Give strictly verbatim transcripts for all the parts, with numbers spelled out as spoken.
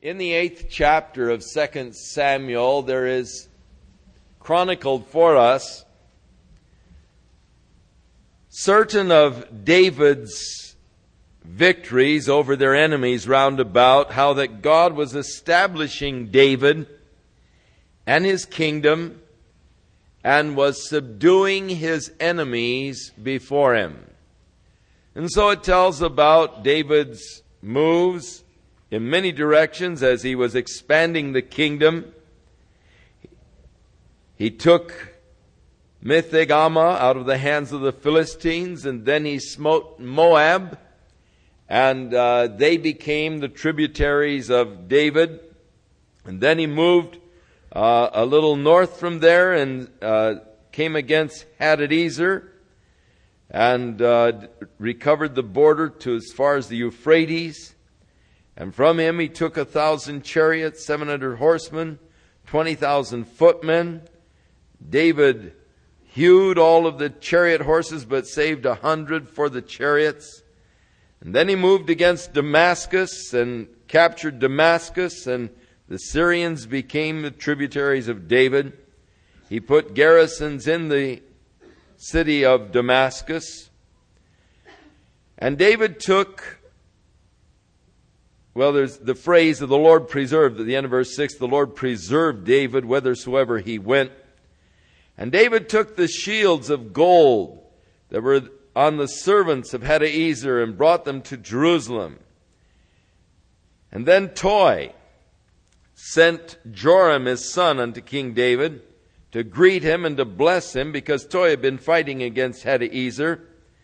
In the eighth chapter of Second Samuel, there is chronicled for us certain of David's victories over their enemies round about, how that God was establishing David and his kingdom and was subduing his enemies before him. And so it tells about David's moves in many directions as he was expanding the kingdom. He took Metheg-ammah out of the hands of the Philistines, and then he smote Moab, and uh, they became the tributaries of David. And then he moved uh, a little north from there and uh, came against Hadadezer and uh, recovered the border to as far as the Euphrates. And from him he took a thousand chariots, seven hundred horsemen, twenty thousand footmen. David hewed all of the chariot horses, but saved a hundred for the chariots. And then he moved against Damascus and captured Damascus, and the Syrians became the tributaries of David. He put garrisons in the city of Damascus. And David took, well, there's the phrase of the Lord preserved, at the end of verse six, the Lord preserved David whithersoever he went. And David took the shields of gold that were on the servants of Hadadezer and brought them to Jerusalem. And then Toi sent Joram his son unto King David to greet him and to bless him, because Toi had been fighting against Hadadezer.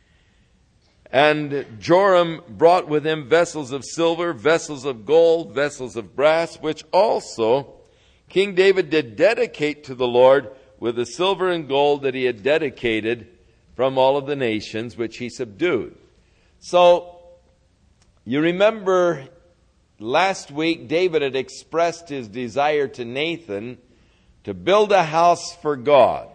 And Joram brought with him vessels of silver, vessels of gold, vessels of brass, which also King David did dedicate to the Lord with the silver and gold that he had dedicated from all of the nations which he subdued. So, you remember last week David had expressed his desire to Nathan to build a house for God.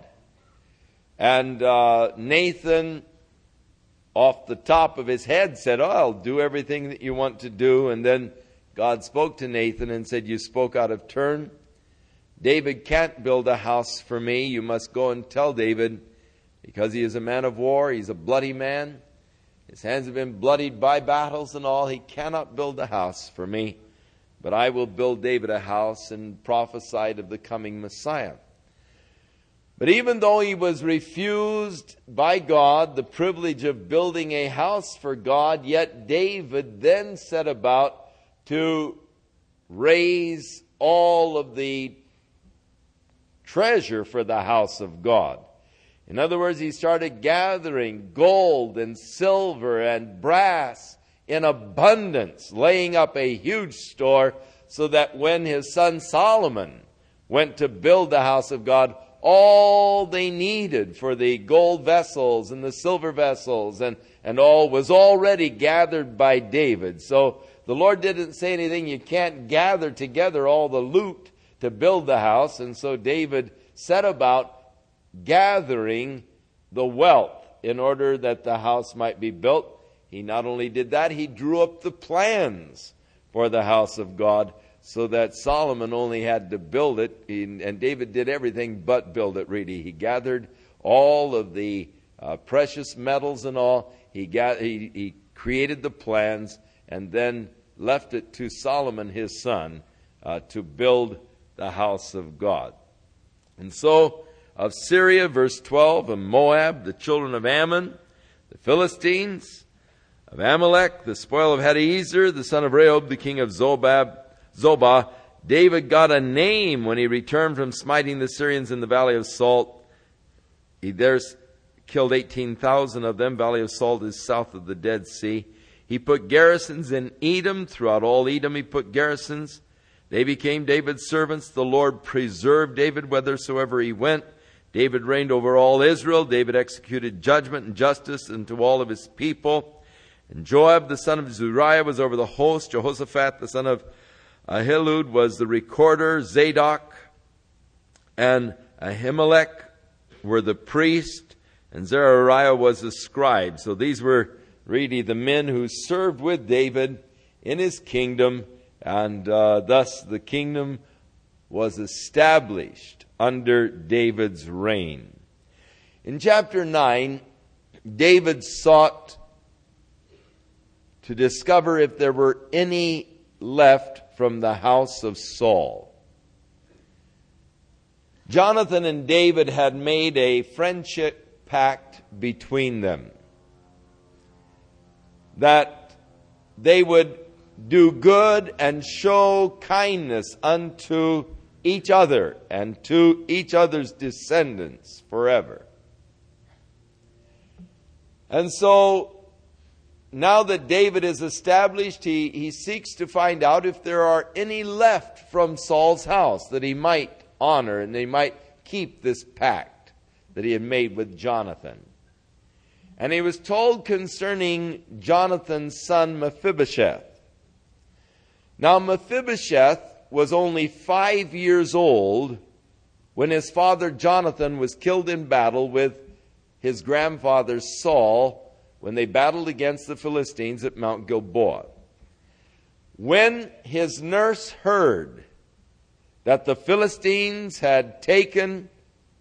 And uh, Nathan, off the top of his head, said, oh, I'll do everything that you want to do. And then God spoke to Nathan and said, you spoke out of turn. David can't build a house for me. You must go and tell David, because he is a man of war, he's a bloody man. His hands have been bloodied by battles and all. He cannot build a house for me. But I will build David a house, and prophesied of the coming Messiah. But even though he was refused by God the privilege of building a house for God, yet David then set about to raise all of the treasure for the house of God. In other words, he started gathering gold and silver and brass in abundance, laying up a huge store, so that when his son Solomon went to build the house of God, all they needed for the gold vessels and the silver vessels and, and all was already gathered by David. So the Lord didn't say anything, you can't gather together all the loot to build the house. And so David set about gathering the wealth in order that the house might be built. He not only did that, he drew up the plans for the house of God, so that Solomon only had to build it, and David did everything but build it, really. He gathered all of the uh, precious metals and all. He, got, he, he created the plans and then left it to Solomon, his son, uh, to build the house of God. And so, of Syria, verse twelve, of Moab, the children of Ammon, the Philistines, of Amalek, the spoil of Hadadezer, the son of Rehob, the king of Zobab, Zobah, David got a name when he returned from smiting the Syrians in the Valley of Salt. He there killed eighteen thousand of them. Valley of Salt is south of the Dead Sea. He put garrisons in Edom. Throughout all Edom he put garrisons. They became David's servants. The Lord preserved David whithersoever he went. David reigned over all Israel. David executed judgment and justice unto all of his people. And Joab, the son of Zeruiah, was over the host. Jehoshaphat, the son of Ahilud, was the recorder. Zadok and Ahimelech were the priest. And Zechariah was the scribe. So these were really the men who served with David in his kingdom And uh, thus the kingdom was established under David's reign. In chapter nine, David sought to discover if there were any left from the house of Saul. Jonathan and David had made a friendship pact between them, that they would do good and show kindness unto each other and to each other's descendants forever. And so, now that David is established, he, he seeks to find out if there are any left from Saul's house that he might honor and they might keep this pact that he had made with Jonathan. And he was told concerning Jonathan's son Mephibosheth. Now Mephibosheth was only five years old when his father Jonathan was killed in battle with his grandfather Saul when they battled against the Philistines at Mount Gilboa. When his nurse heard that the Philistines had taken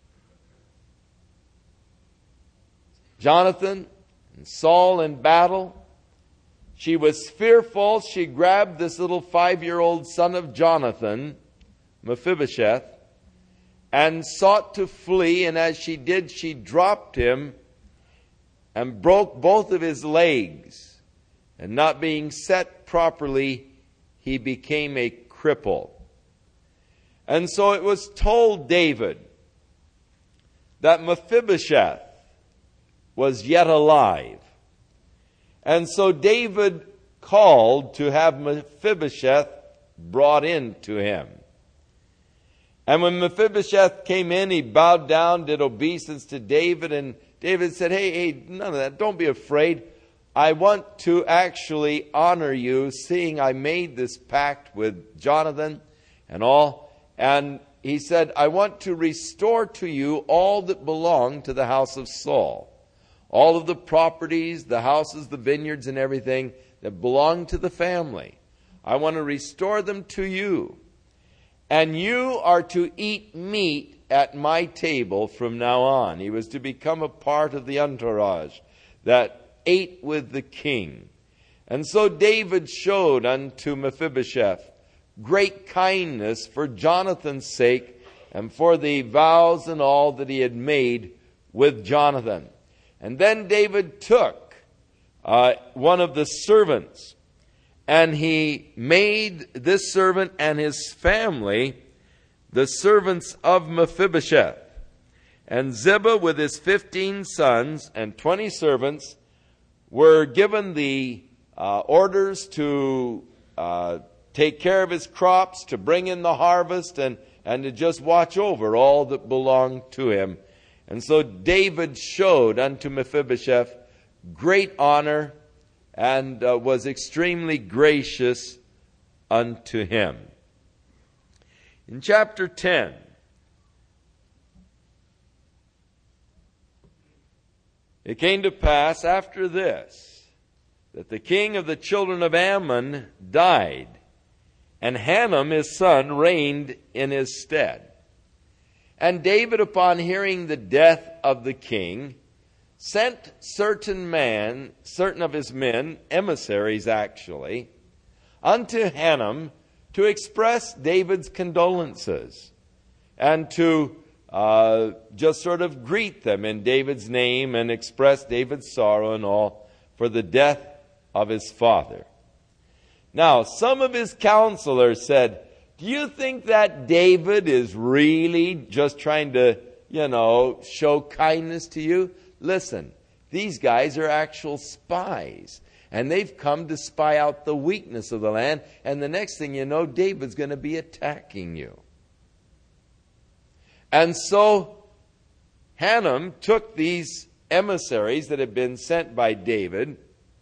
Jonathan and Saul in battle, she was fearful. She grabbed this little five-year-old son of Jonathan, Mephibosheth, and sought to flee. And as she did, she dropped him and broke both of his legs. And not being set properly, he became a cripple. And so it was told David that Mephibosheth was yet alive. And so David called to have Mephibosheth brought in to him. And when Mephibosheth came in, he bowed down, did obeisance to David, and David said, hey, hey, none of that, don't be afraid. I want to actually honor you, seeing I made this pact with Jonathan and all. And he said, I want to restore to you all that belonged to the house of Saul. All of the properties, the houses, the vineyards, and everything that belonged to the family. I want to restore them to you. And you are to eat meat at my table from now on. He was to become a part of the entourage that ate with the king. And so David showed unto Mephibosheth great kindness for Jonathan's sake and for the vows and all that he had made with Jonathan. And then David took uh, one of the servants, and he made this servant and his family the servants of Mephibosheth. And Ziba with his fifteen sons and twenty servants were given the uh, orders to uh, take care of his crops, to bring in the harvest, and, and to just watch over all that belonged to him. And so David showed unto Mephibosheth great honor and uh, was extremely gracious unto him. In chapter ten, it came to pass after this that the king of the children of Ammon died, and Hanam his son reigned in his stead. And David, upon hearing the death of the king, sent certain man, certain of his men, emissaries actually, unto Hanam to express David's condolences and to uh, just sort of greet them in David's name and express David's sorrow and all for the death of his father. Now, some of his counselors said, do you think that David is really just trying to, you know, show kindness to you? Listen, these guys are actual spies. And they've come to spy out the weakness of the land. And the next thing you know, David's going to be attacking you. And so Hanam took these emissaries that had been sent by David,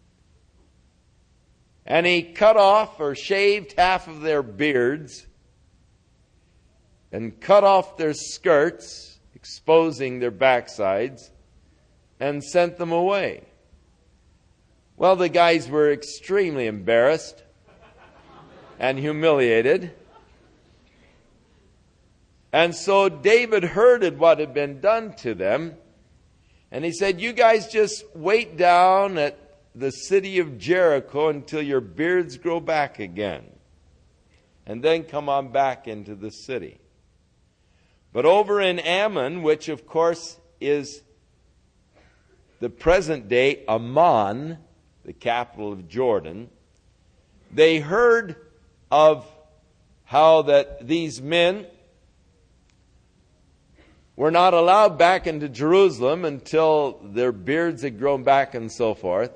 and he cut off or shaved half of their beards and cut off their skirts, exposing their backsides, and sent them away. Well, the guys were extremely embarrassed. and humiliated. And so David heard of what had been done to them. And he said, you guys just wait down at the city of Jericho until your beards grow back again. And then come on back into the city. But over in Ammon, which of course is the present day Amman, the capital of Jordan, they heard of how that these men were not allowed back into Jerusalem until their beards had grown back and so forth.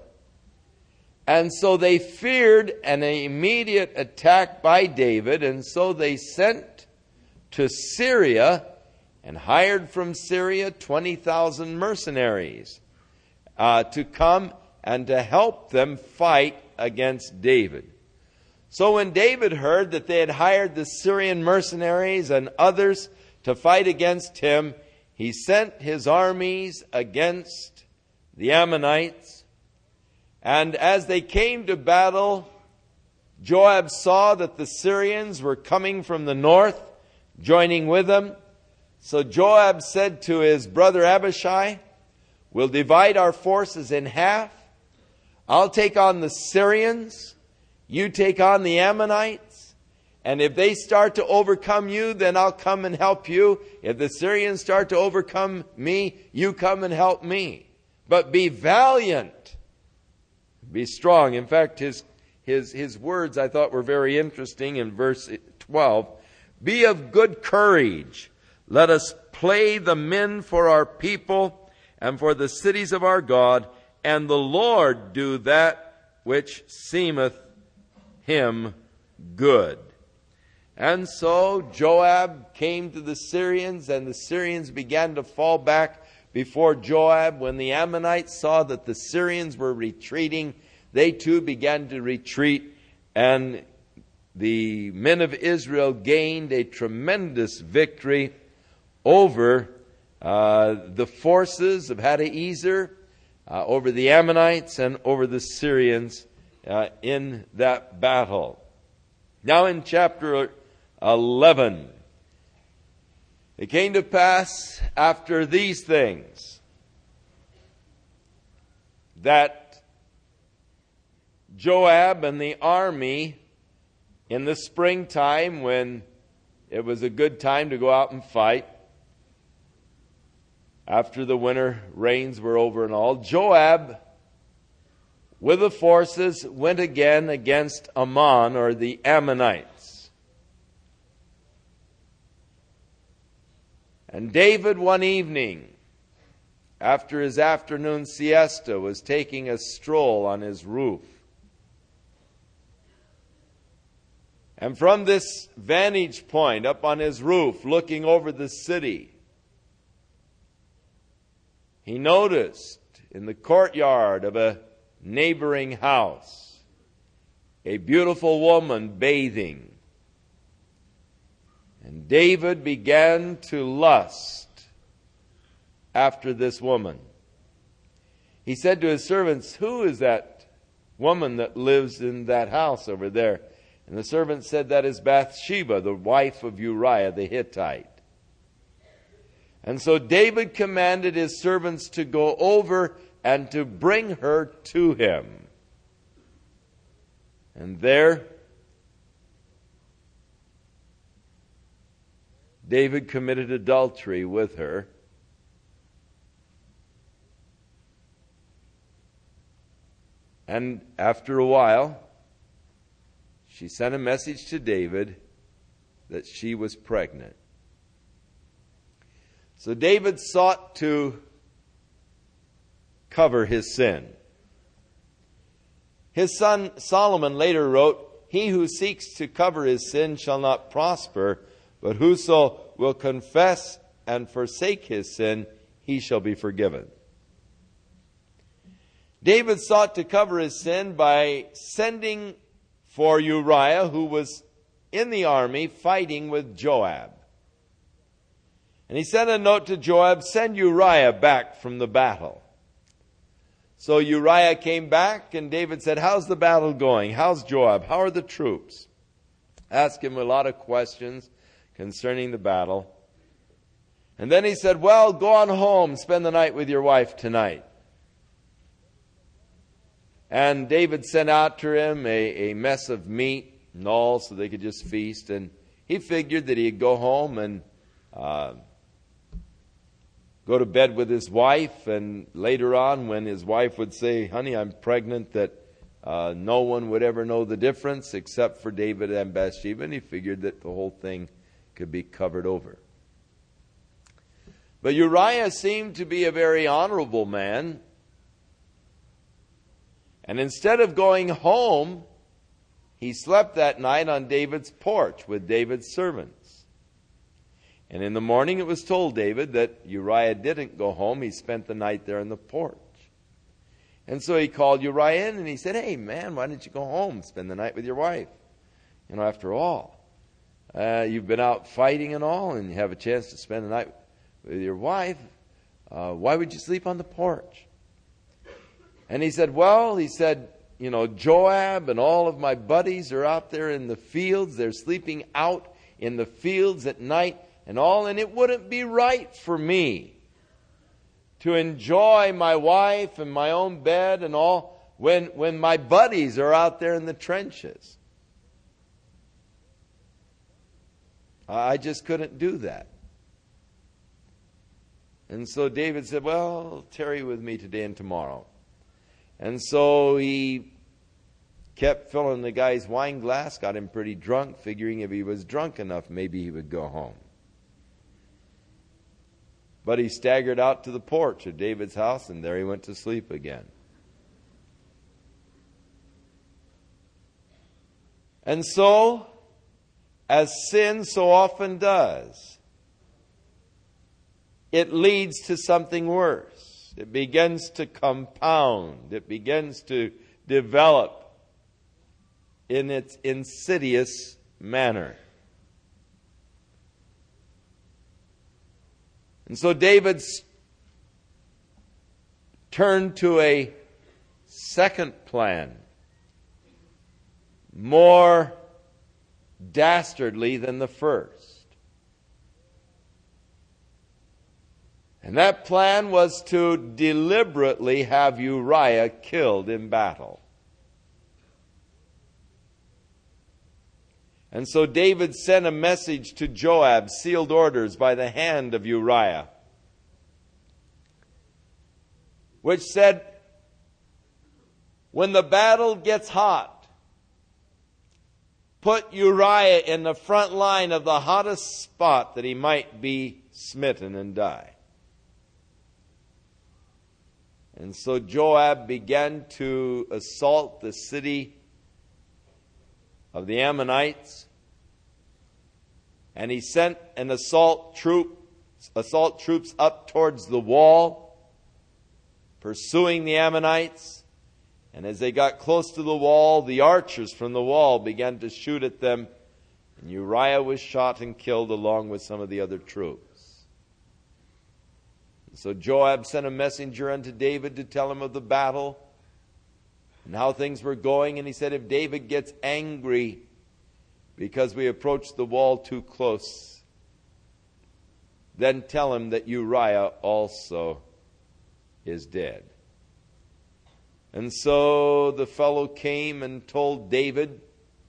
And so they feared an immediate attack by David, and so they sent to Syria and hired from Syria twenty thousand mercenaries uh, to come and to help them fight against David. So when David heard that they had hired the Syrian mercenaries and others to fight against him, he sent his armies against the Ammonites. And as they came to battle, Joab saw that the Syrians were coming from the north, joining with them. So Joab said to his brother Abishai, we'll divide our forces in half. I'll take on the Syrians. You take on the Ammonites. And if they start to overcome you, then I'll come and help you. If the Syrians start to overcome me, you come and help me. But be valiant. Be strong. In fact, his, his, his words I thought were very interesting in verse twelve. Be of good courage. Let us play the men for our people and for the cities of our God, and the Lord do that which seemeth him good. And so Joab came to the Syrians, and the Syrians began to fall back before Joab. When the Ammonites saw that the Syrians were retreating, they too began to retreat, and the men of Israel gained a tremendous victory over uh, the forces of Hadaezer, uh, over the Ammonites, and over the Syrians uh, in that battle. Now in chapter eleven, it came to pass after these things that Joab and the army, in the springtime when it was a good time to go out and fight, after the winter rains were over and all, Joab with the forces went again against Ammon, or the Ammonites. And David one evening, after his afternoon siesta, was taking a stroll on his roof. And from this vantage point up on his roof, looking over the city, he noticed in the courtyard of a neighboring house a beautiful woman bathing. And David began to lust after this woman. He said to his servants, who is that woman that lives in that house over there? And the servant said, that is Bathsheba, the wife of Uriah the Hittite. And so David commanded his servants to go over and to bring her to him. And there David committed adultery with her. And after a while, she sent a message to David that she was pregnant. So David sought to cover his sin. His son Solomon later wrote, he who seeks to cover his sin shall not prosper, but whoso will confess and forsake his sin, he shall be forgiven. David sought to cover his sin by sending for Uriah, who was in the army fighting with Joab. And he sent a note to Joab, send Uriah back from the battle. So Uriah came back, and David said, how's the battle going? How's Joab? How are the troops? Asked him a lot of questions concerning the battle. And then he said, well, go on home, spend the night with your wife tonight. And David sent out to him a, a mess of meat and all so they could just feast. And he figured that he'd go home and uh, go to bed with his wife. And later on, when his wife would say, honey, I'm pregnant, that uh, no one would ever know the difference except for David and Bathsheba. And he figured that the whole thing could be covered over. But Uriah seemed to be a very honorable man. And instead of going home, he slept that night on David's porch with David's servants. And in the morning it was told David that Uriah didn't go home. He spent the night there on the porch. And so he called Uriah in and he said, hey man, why don't you go home, spend the night with your wife? You know, after all, uh, you've been out fighting and all, and you have a chance to spend the night with your wife. Uh, why would you sleep on the porch? And he said, well, he said, you know, Joab and all of my buddies are out there in the fields. They're sleeping out in the fields at night and all, and it wouldn't be right for me to enjoy my wife and my own bed and all when, when my buddies are out there in the trenches. I just couldn't do that. And so David said, well, tarry with me today and tomorrow. And so he kept filling the guy's wine glass, got him pretty drunk, figuring if he was drunk enough, maybe he would go home. But he staggered out to the porch of David's house, and there he went to sleep again. And so, as sin so often does, it leads to something worse. It begins to compound. It begins to develop in its insidious manner. And so David turned to a second plan, more dastardly than the first. And that plan was to deliberately have Uriah killed in battle. And so David sent a message to Joab, sealed orders by the hand of Uriah, which said, when the battle gets hot, put Uriah in the front line of the hottest spot that he might be smitten and die. And so Joab began to assault the city of the Ammonites, and he sent an assault troop, assault troops up towards the wall, pursuing the Ammonites. And as they got close to the wall, the archers from the wall began to shoot at them, and Uriah was shot and killed along with some of the other troops. And so Joab sent a messenger unto David to tell him of the battle and how things were going. And he said, if David gets angry because we approached the wall too close, then tell him that Uriah also is dead. And so the fellow came and told David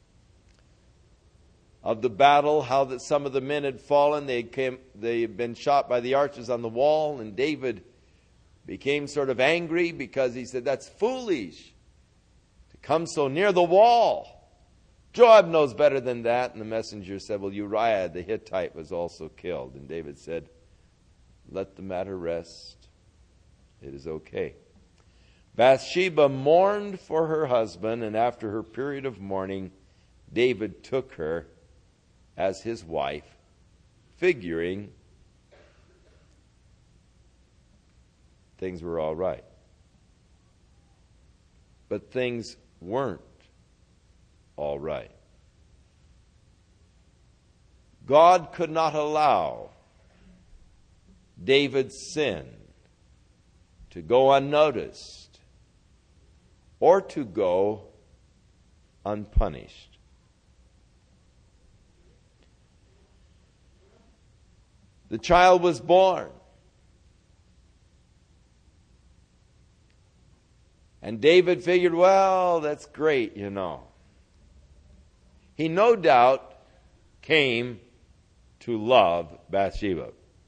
of the battle, how that some of the men had fallen. They came, they had been shot by the archers on the wall, and David became sort of angry because he said, that's foolish to come so near the wall. Joab knows better than that. And the messenger said, well, Uriah the Hittite was also killed. And David said, let the matter rest. It is okay. Bathsheba mourned for her husband, and after her period of mourning, David took her as his wife, figuring things were all right. But things weren't all right. God could not allow David's sin to go unnoticed or to go unpunished. the child was born. And David figured, well, that's great, you know. He no doubt came to love Bathsheba.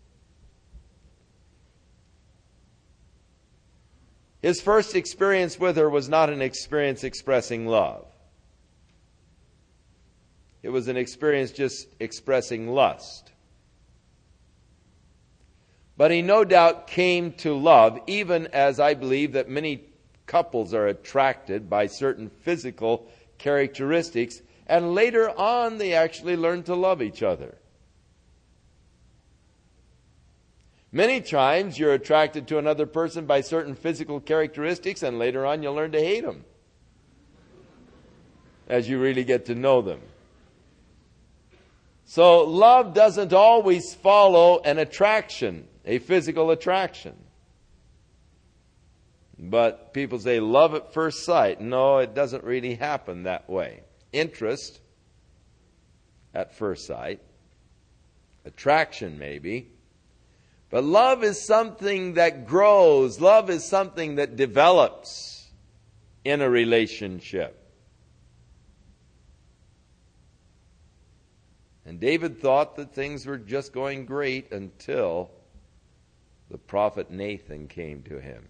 His first experience with her was not an experience expressing love. It was an experience just expressing lust. But he no doubt came to love, even as I believe that many couples are attracted by certain physical characteristics, and later on they actually learn to love each other. Many times you're attracted to another person by certain physical characteristics, and later on you'll learn to hate them as you really get to know them. So love doesn't always follow an attraction, a physical attraction. But people say love at first sight. No, it doesn't really happen that way. Interest at first sight, attraction maybe. But love is something that grows. Love is something that develops in a relationship. And David thought that things were just going great until the prophet Nathan came to him.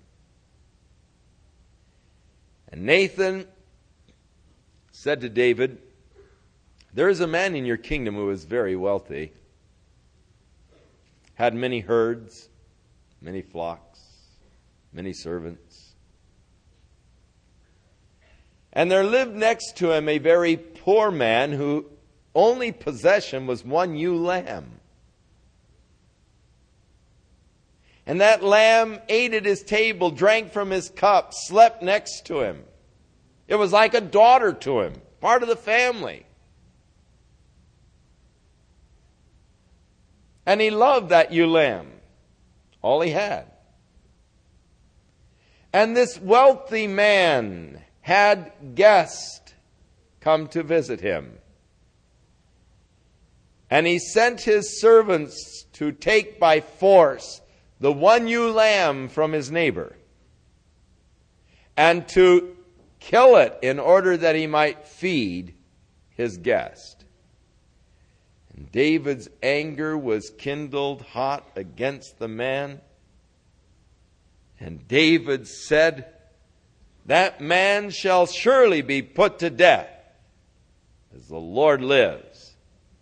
And Nathan said to David, "There is a man in your kingdom who is very wealthy, had many herds, many flocks, many servants. And there lived next to him a very poor man whose only possession was one ewe lamb. And that lamb ate at his table, drank from his cup, slept next to him. It was like a daughter to him, part of the family. And he loved that ewe lamb, all he had. And this wealthy man had guests come to visit him. And he sent his servants to take by force the one ewe lamb from his neighbor, and to kill it in order that he might feed his guest. And David's anger was kindled hot against the man. And David said, "That man shall surely be put to death, as the Lord lives.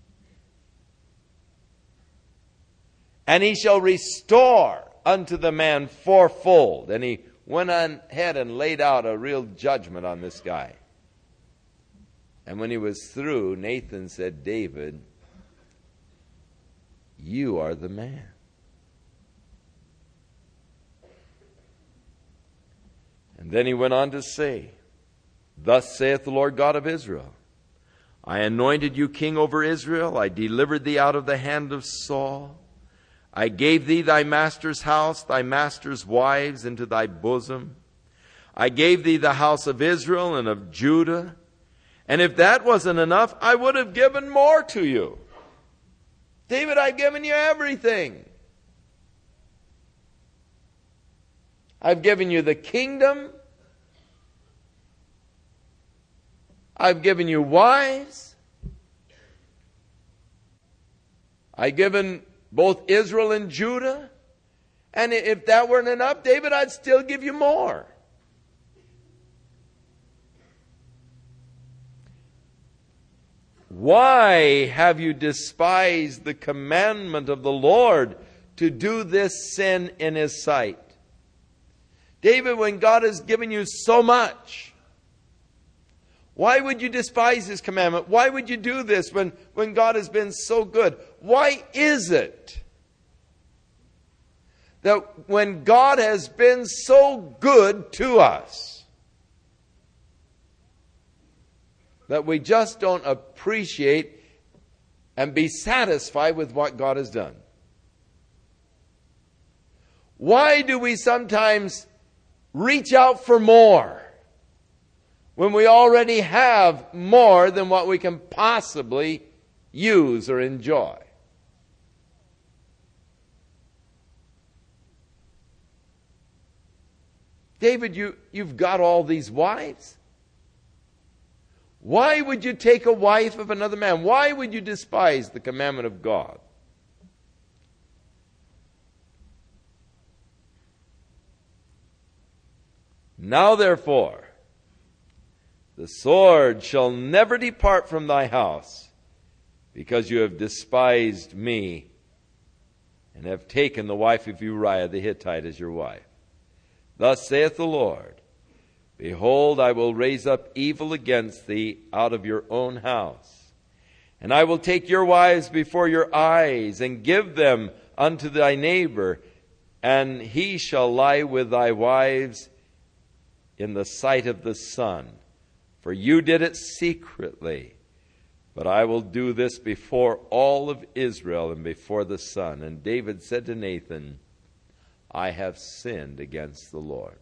And he shall restore unto the man fourfold." And he went on ahead and laid out a real judgment on this guy. And when he was through, Nathan said, "David, you are the man." And then he went on to say, "Thus saith the Lord God of Israel, I anointed you king over Israel. I delivered thee out of the hand of Saul. I gave thee thy master's house, thy master's wives into thy bosom. I gave thee the house of Israel and of Judah. And if that wasn't enough, I would have given more to you. David, I've given you everything. I've given you the kingdom. I've given you wives. I've given both Israel and Judah. And if that weren't enough, David, I'd still give you more." "Why have you despised the commandment of the Lord to do this sin in his sight?" David, when God has given you so much, why would you despise his commandment? Why would you do this when, when God has been so good? Why is it that when God has been so good to us, that we just don't appreciate and be satisfied with what God has done? Why do we sometimes reach out for more when we already have more than what we can possibly use or enjoy? David, you, you've got all these wives. Why would you take a wife of another man? Why would you despise the commandment of God? Now therefore, the sword shall never depart from thy house, because you have despised me, and have taken the wife of Uriah the Hittite as your wife. Thus saith the Lord, Behold, I will raise up evil against thee out of your own house, and I will take your wives before your eyes, and give them unto thy neighbor, and he shall lie with thy wives in the sight of the sun. For you did it secretly, but I will do this before all of Israel and before the sun. And David said to Nathan, I have sinned against the Lord.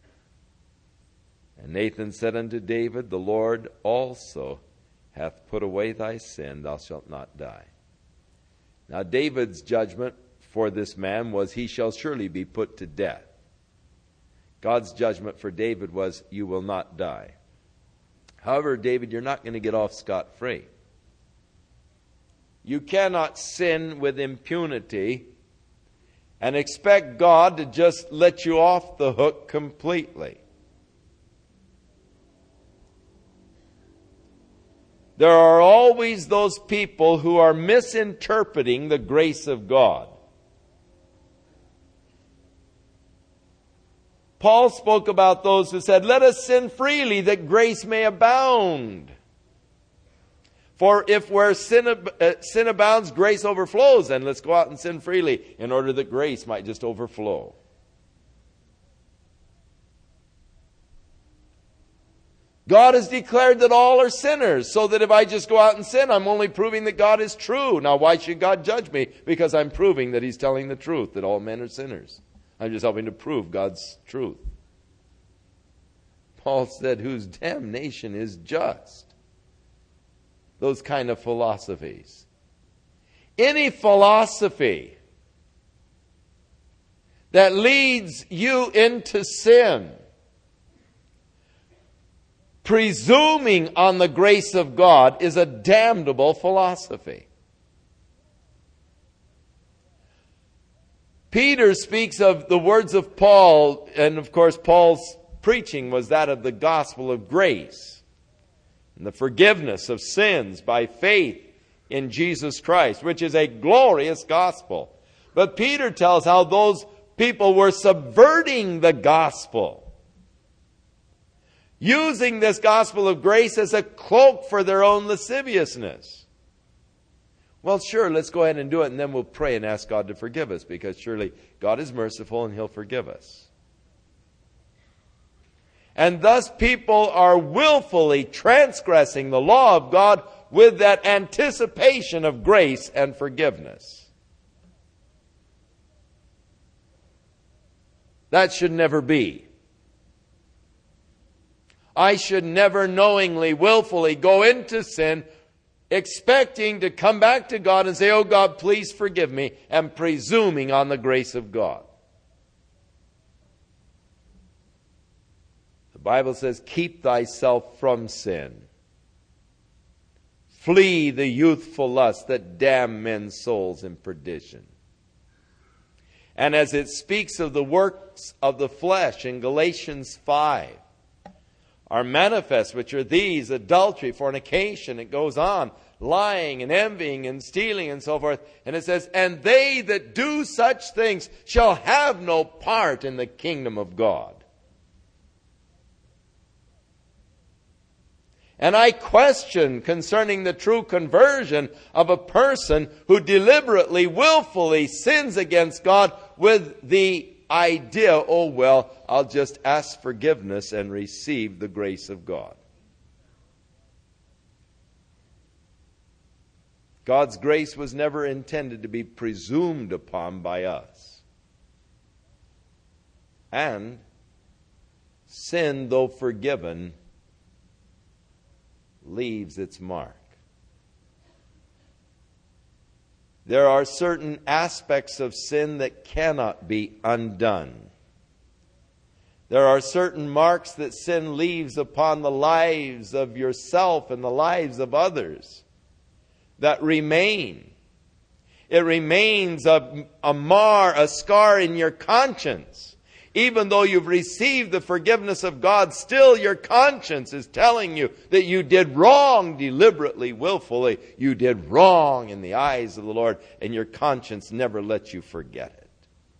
And Nathan said unto David, The Lord also hath put away thy sin, thou shalt not die. Now David's judgment for this man was, he shall surely be put to death. God's judgment for David was, you will not die. However, David, you're not going to get off scot-free. You cannot sin with impunity and expect God to just let you off the hook completely. There are always those people who are misinterpreting the grace of God. Paul spoke about those who said, let us sin freely that grace may abound. For if where sin, uh, sin abounds, grace overflows, then let's go out and sin freely in order that grace might just overflow. God has declared that all are sinners, so that if I just go out and sin, I'm only proving that God is true. Now, why should God judge me? Because I'm proving that He's telling the truth, that all men are sinners. I'm just helping to prove God's truth. Paul said, whose damnation is just. Those kind of philosophies. Any philosophy that leads you into sin, presuming on the grace of God, is a damnable philosophy. Peter speaks of the words of Paul, and of course Paul's preaching was that of the gospel of grace and the forgiveness of sins by faith in Jesus Christ, which is a glorious gospel. But Peter tells how those people were subverting the gospel, using this gospel of grace as a cloak for their own lasciviousness. Well, sure, let's go ahead and do it, and then we'll pray and ask God to forgive us, because surely God is merciful and He'll forgive us. And thus people are willfully transgressing the law of God with that anticipation of grace and forgiveness. That should never be. I should never knowingly, willfully go into sin expecting to come back to God and say, oh God, please forgive me, and presuming on the grace of God. The Bible says, keep thyself from sin. Flee the youthful lusts that damn men's souls in perdition. And as it speaks of the works of the flesh in Galatians five, are manifest, which are these: adultery, fornication, it goes on, lying and envying and stealing and so forth. And it says, and they that do such things shall have no part in the kingdom of God. And I question concerning the true conversion of a person who deliberately, willfully sins against God with the idea, oh well, I'll just ask forgiveness and receive the grace of God. God's grace was never intended to be presumed upon by us. And sin, though forgiven, leaves its mark. There are certain aspects of sin that cannot be undone. There are certain marks that sin leaves upon the lives of yourself and the lives of others that remain. It remains a, a mar, a scar in your conscience. Even though you've received the forgiveness of God, still your conscience is telling you that you did wrong deliberately, willfully. You did wrong in the eyes of the Lord, and your conscience never lets you forget it.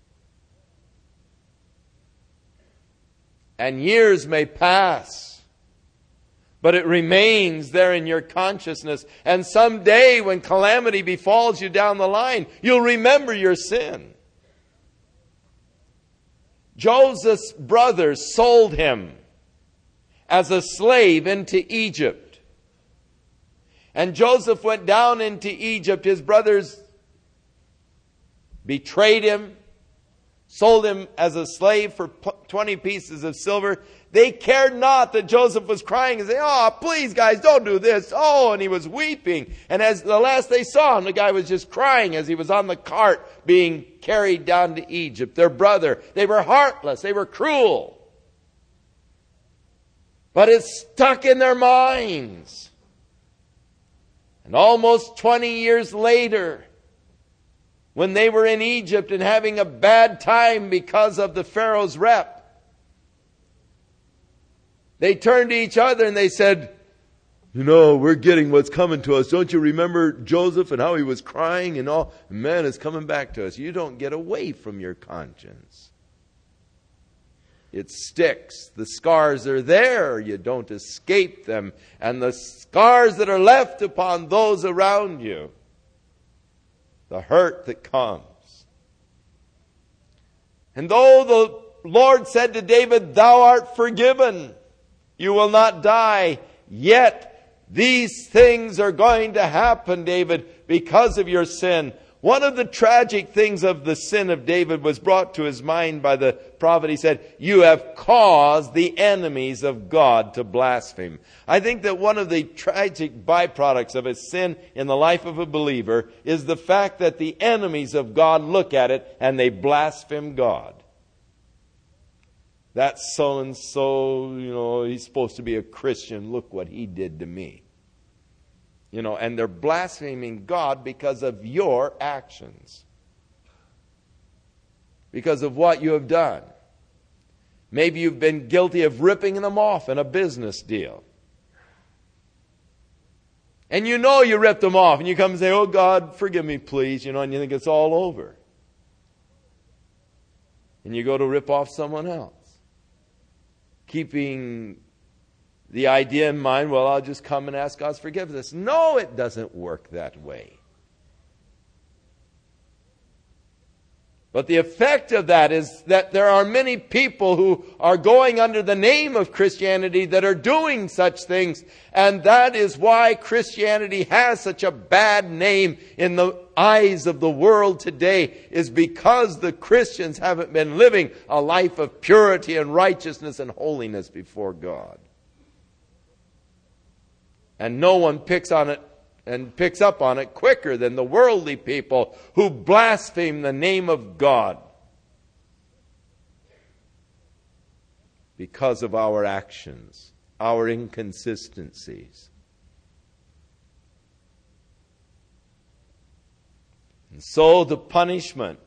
And years may pass, but it remains there in your consciousness. And someday when calamity befalls you down the line, you'll remember your sin. Joseph's brothers sold him as a slave into Egypt. And Joseph went down into Egypt. His brothers betrayed him, sold him as a slave for twenty pieces of silver. They cared not that Joseph was crying and saying, "Oh, please guys, don't do this." Oh, and he was weeping. And as the last they saw him, the guy was just crying as he was on the cart being carried down to Egypt. Their brother, they were heartless, they were cruel. But it stuck in their minds. And almost twenty years later, when they were in Egypt and having a bad time because of the Pharaoh's rep, they turned to each other and they said, "You know, we're getting what's coming to us. Don't you remember Joseph and how he was crying and all? Man, it's coming back to us." You don't get away from your conscience. It sticks. The scars are there. You don't escape them. And the scars that are left upon those around you, the hurt that comes. And though the Lord said to David, "Thou art forgiven, you will not die," yet these things are going to happen, David, because of your sin. One of the tragic things of the sin of David was brought to his mind by the prophet. He said, "You have caused the enemies of God to blaspheme." I think that one of the tragic byproducts of a sin in the life of a believer is the fact that the enemies of God look at it and they blaspheme God. That's so-and-so, you know, he's supposed to be a Christian. Look what he did to me. You know, and they're blaspheming God because of your actions. Because of what you have done. Maybe you've been guilty of ripping them off in a business deal. And you know you ripped them off. And you come and say, "Oh God, forgive me please." You know, and you think it's all over. And you go to rip off someone else. Keeping the idea in mind, well, I'll just come and ask God's forgiveness. No, it doesn't work that way. But the effect of that is that there are many people who are going under the name of Christianity that are doing such things. And that is why Christianity has such a bad name in the eyes of the world today, is because the Christians haven't been living a life of purity and righteousness and holiness before God. And no one picks on it and picks up on it quicker than the worldly people who blaspheme the name of God because of our actions, our inconsistencies. And so the punishment,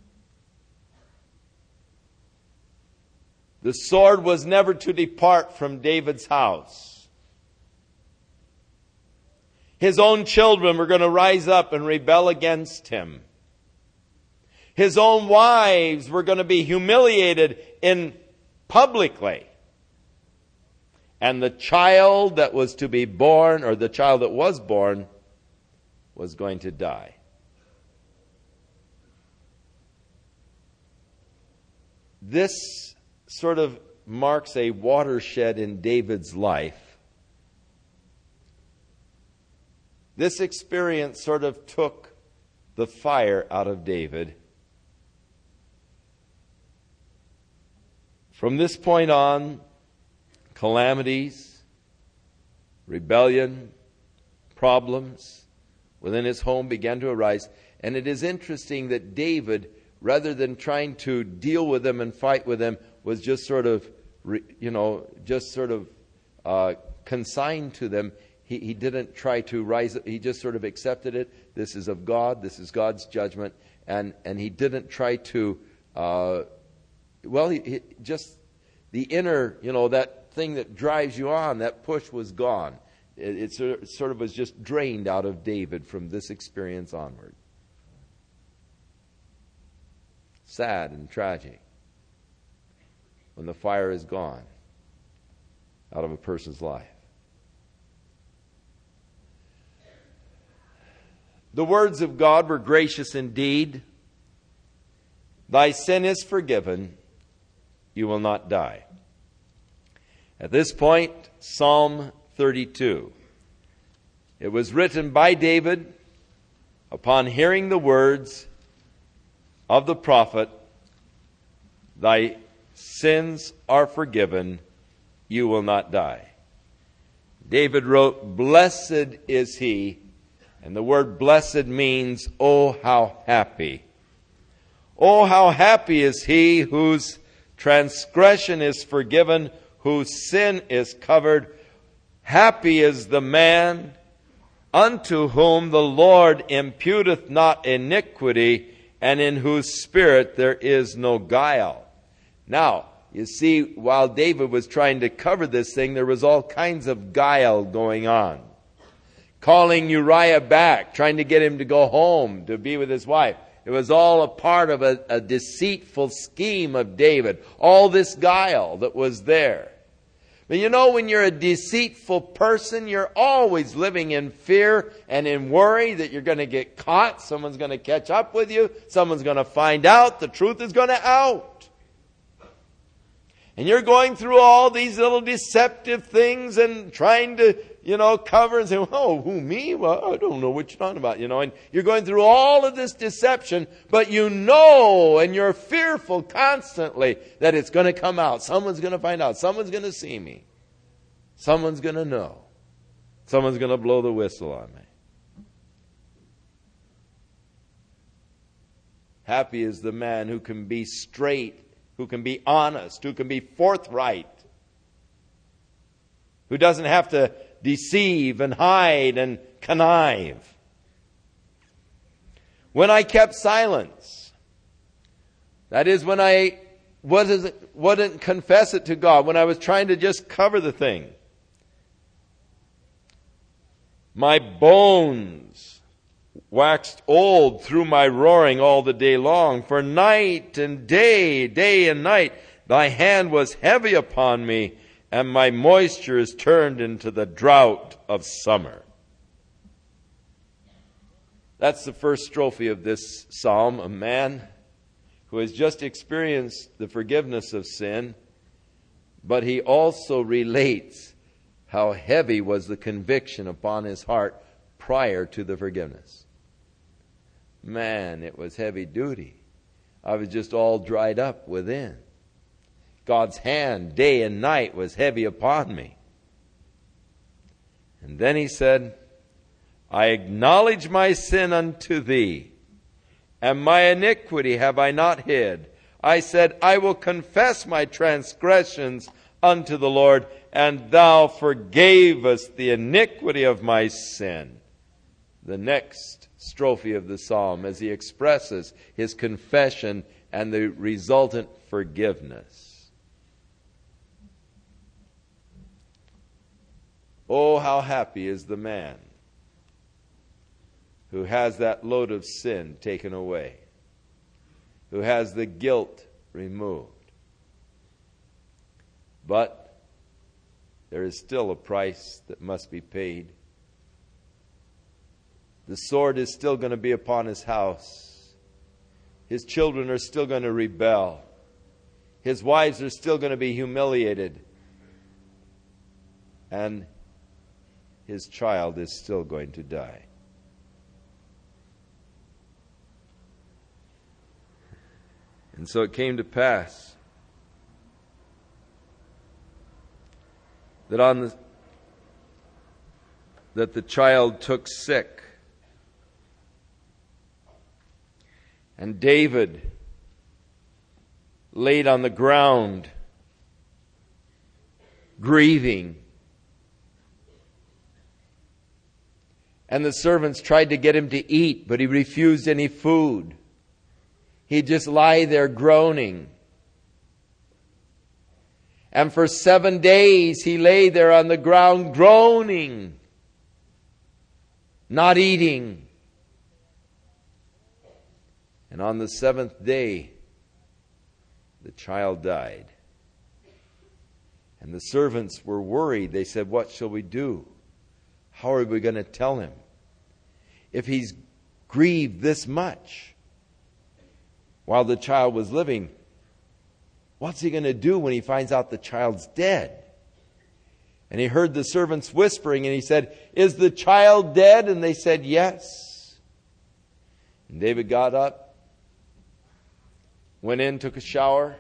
the sword was never to depart from David's house. His own children were going to rise up and rebel against him. His own wives were going to be humiliated in publicly. And the child that was to be born, or the child that was born, was going to die. This sort of marks a watershed in David's life. This experience sort of took the fire out of David. From this point on, calamities, rebellion, problems within his home began to arise. And it is interesting that David rather than trying to deal with them and fight with them, was just sort of, you know, just sort of uh, consigned to them. He, he didn't try to rise. He just sort of accepted it. This is of God. This is God's judgment. And, and he didn't try to, uh, well, he, he just, the inner, you know, that thing that drives you on, that push was gone. It, it, sort of, sort of was just drained out of David from this experience onward. Sad and tragic when the fire is gone out of a person's life. The words of God were gracious indeed. Thy sin is forgiven. You will not die. At this point, Psalm thirty-two. It was written by David upon hearing the words of the prophet, thy sins are forgiven, you will not die. David wrote, blessed is he, and the word blessed means, oh, how happy. Oh, how happy is he whose transgression is forgiven, whose sin is covered. Happy is the man unto whom the Lord imputeth not iniquity, and in whose spirit there is no guile. Now, you see, while David was trying to cover this thing, there was all kinds of guile going on. Calling Uriah back, trying to get him to go home to be with his wife. It was all a part of a, a deceitful scheme of David. All this guile that was there. But you know, when you're a deceitful person, you're always living in fear and in worry that you're going to get caught. Someone's going to catch up with you. Someone's going to find out. The truth is going to out. And you're going through all these little deceptive things and trying to, you know, cover and say, oh, who, me? Well, I don't know what you're talking about, you know. And you're going through all of this deception, but you know and you're fearful constantly that it's going to come out. Someone's going to find out. Someone's going to see me. Someone's going to know. Someone's going to blow the whistle on me. Happy is the man who can be straight, who can be honest, who can be forthright, who doesn't have to deceive and hide and connive. When I kept silence, that is when I wasn't, wouldn't confess it to God, when I was trying to just cover the thing. My bones waxed old through my roaring all the day long. For night and day, day and night, thy hand was heavy upon me, and my moisture is turned into the drought of summer. That's the first strophe of this psalm. A man who has just experienced the forgiveness of sin, but he also relates how heavy was the conviction upon his heart prior to the forgiveness. Man, it was heavy duty. I was just all dried up within. God's hand day and night was heavy upon me. And then he said, I acknowledge my sin unto thee, and my iniquity have I not hid. I said, I will confess my transgressions unto the Lord, and thou forgavest the iniquity of my sin. The next strophe of the psalm, as he expresses his confession and the resultant forgiveness. Oh, how happy is the man who has that load of sin taken away, who has the guilt removed. But there is still a price that must be paid. The sword is still going to be upon his house. His children are still going to rebel. His wives are still going to be humiliated. And his child is still going to die. And so it came to pass that on the that the child took sick. And David laid on the ground, grieving. And the servants tried to get him to eat, but he refused any food. He'd just lie there groaning. And for seven days he lay there on the ground groaning, not eating. And on the seventh day, the child died. And the servants were worried. They said, "What shall we do? How are we going to tell him? If he's grieved this much while the child was living, what's he going to do when he finds out the child's dead?" And he heard the servants whispering, and he said, "Is the child dead?" And they said, "Yes." And David got up, went in, took a shower,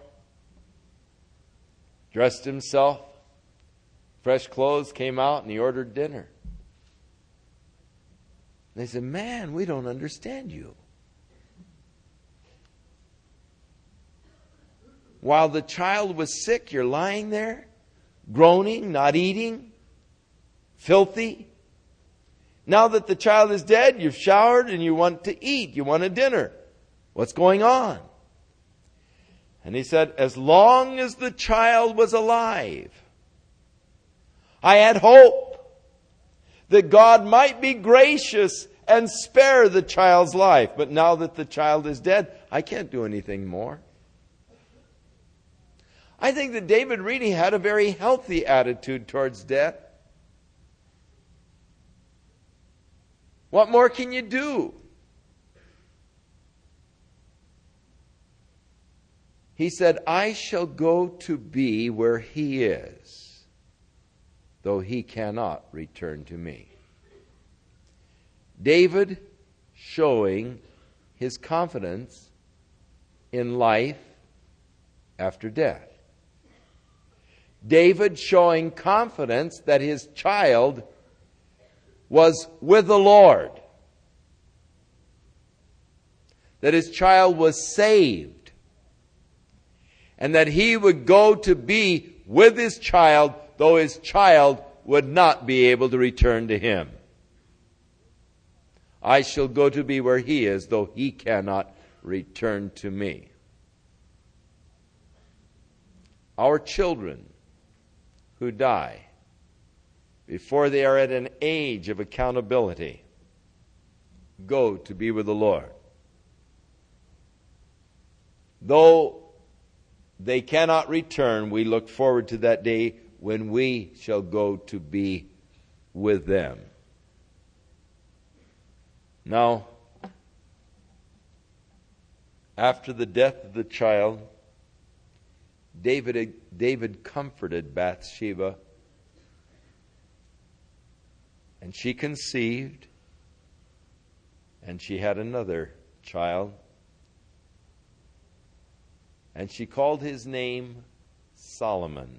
dressed himself, fresh clothes, came out, and he ordered dinner. They said, "Man, we don't understand you. While the child was sick, you're lying there, groaning, not eating, filthy. Now that the child is dead, you've showered and you want to eat. You want a dinner. What's going on?" And he said, "As long as the child was alive, I had hope that God might be gracious and spare the child's life. But now that the child is dead, I can't do anything more." I think that David really had a very healthy attitude towards death. What more can you do? He said, "I shall go to be where he is, though he cannot return to me." David showing his confidence in life after death. David showing confidence that his child was with the Lord, that his child was saved, and that he would go to be with his child, though his child would not be able to return to him. "I shall go to be where he is, though he cannot return to me." Our children who die before they are at an age of accountability go to be with the Lord. Though they cannot return, we look forward to that day when we shall go to be with them. Now, after the death of the child, David, David comforted Bathsheba, and she conceived, and she had another child, and she called his name Solomon.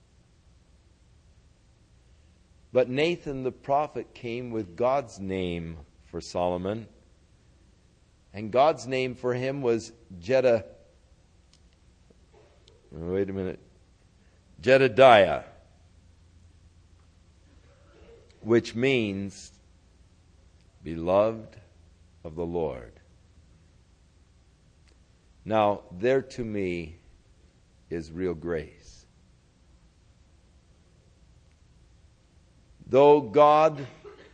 But Nathan the prophet came with God's name for Solomon, and God's name for him was Jedediah. Wait a minute. Jedediah, which means beloved of the Lord. Now, there to me is real grace. Though God,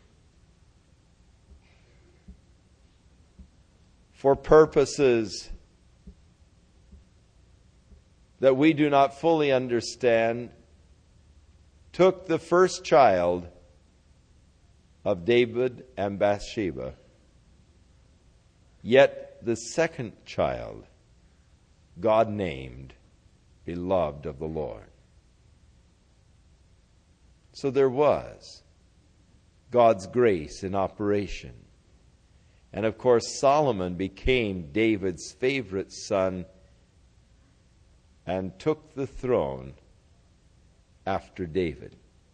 for purposes that we do not fully understand, took the first child of David and Bathsheba, yet the second child God named beloved of the Lord. So there was God's grace in operation. And of course, Solomon became David's favorite son and took the throne after David.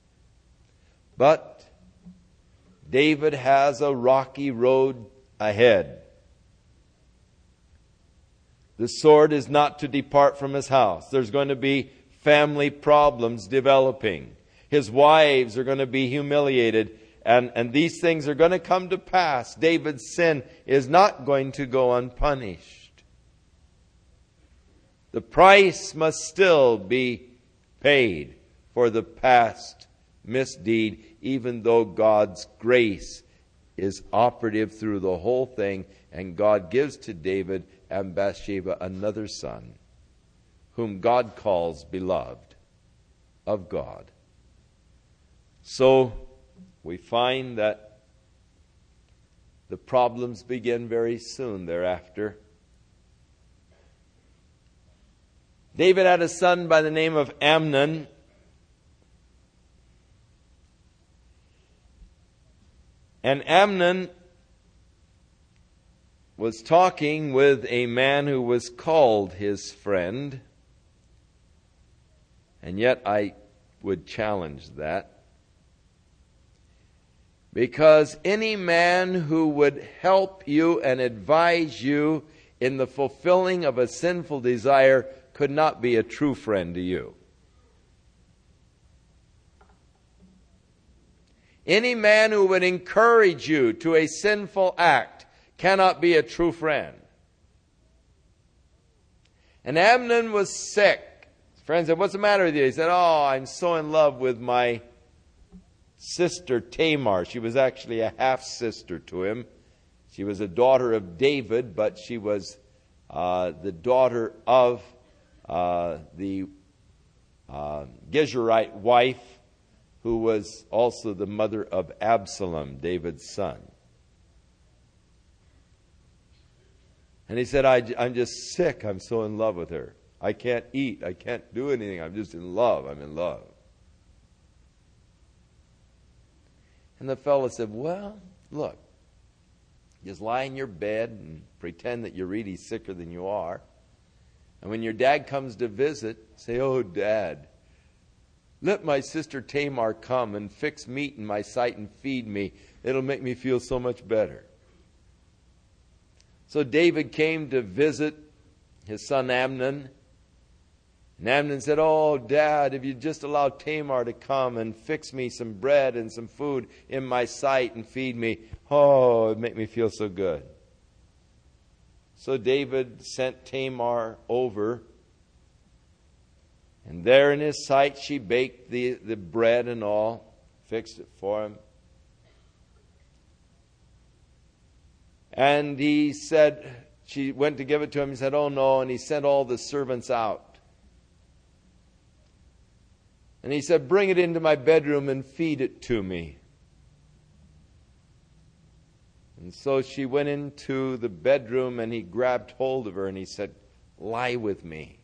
But David has a rocky road ahead. The sword is not to depart from his house. There's going to be family problems developing. His wives are going to be humiliated. And, and these things are going to come to pass. David's sin is not going to go unpunished. The price must still be paid for the past misdeed, even though God's grace is operative through the whole thing, and God gives to David and Bathsheba another son, whom God calls beloved of God. So we find that the problems begin very soon thereafter. David had a son by the name of Amnon. And Amnon was talking with a man who was called his friend. And yet I would challenge that. Because any man who would help you and advise you in the fulfilling of a sinful desire could not be a true friend to you. Any man who would encourage you to a sinful act cannot be a true friend. And Amnon was sick. His friend said, "What's the matter with you?" He said, "Oh, I'm so in love with my sister Tamar." She was actually a half-sister to him. She was a daughter of David, but she was uh, the daughter of uh, the uh, Geshurite wife, who was also the mother of Absalom, David's son. And he said, I, I'm just sick. I'm so in love with her. I can't eat. I can't do anything. I'm just in love. I'm in love. And the fellow said, "Well, look, just lie in your bed and pretend that you're really sicker than you are. And when your dad comes to visit, say, 'Oh, Dad, let my sister Tamar come and fix meat in my sight and feed me. It'll make me feel so much better.'" So David came to visit his son Amnon. And Amnon said, "Oh, Dad, if you'd just allow Tamar to come and fix me some bread and some food in my sight and feed me, oh, it'd make me feel so good." So David sent Tamar over. And there in his sight she baked the, the bread and all, fixed it for him. And he said, she went to give it to him. He said, "Oh no," and he sent all the servants out. And he said, "Bring it into my bedroom and feed it to me." And so she went into the bedroom and he grabbed hold of her and he said, "Lie with me."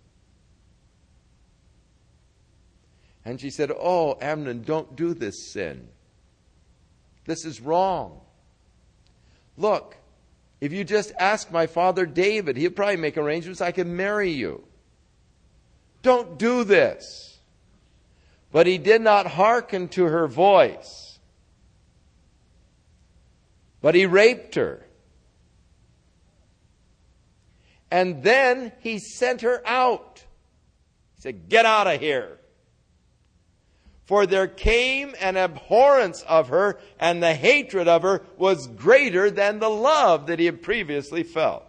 And she said, "Oh, Amnon, don't do this sin. This is wrong. Look, if you just ask my father David, he'll probably make arrangements I can marry you. Don't do this." But he did not hearken to her voice. But he raped her. And then he sent her out. He said, "Get out of here." For there came an abhorrence of her, and the hatred of her was greater than the love that he had previously felt.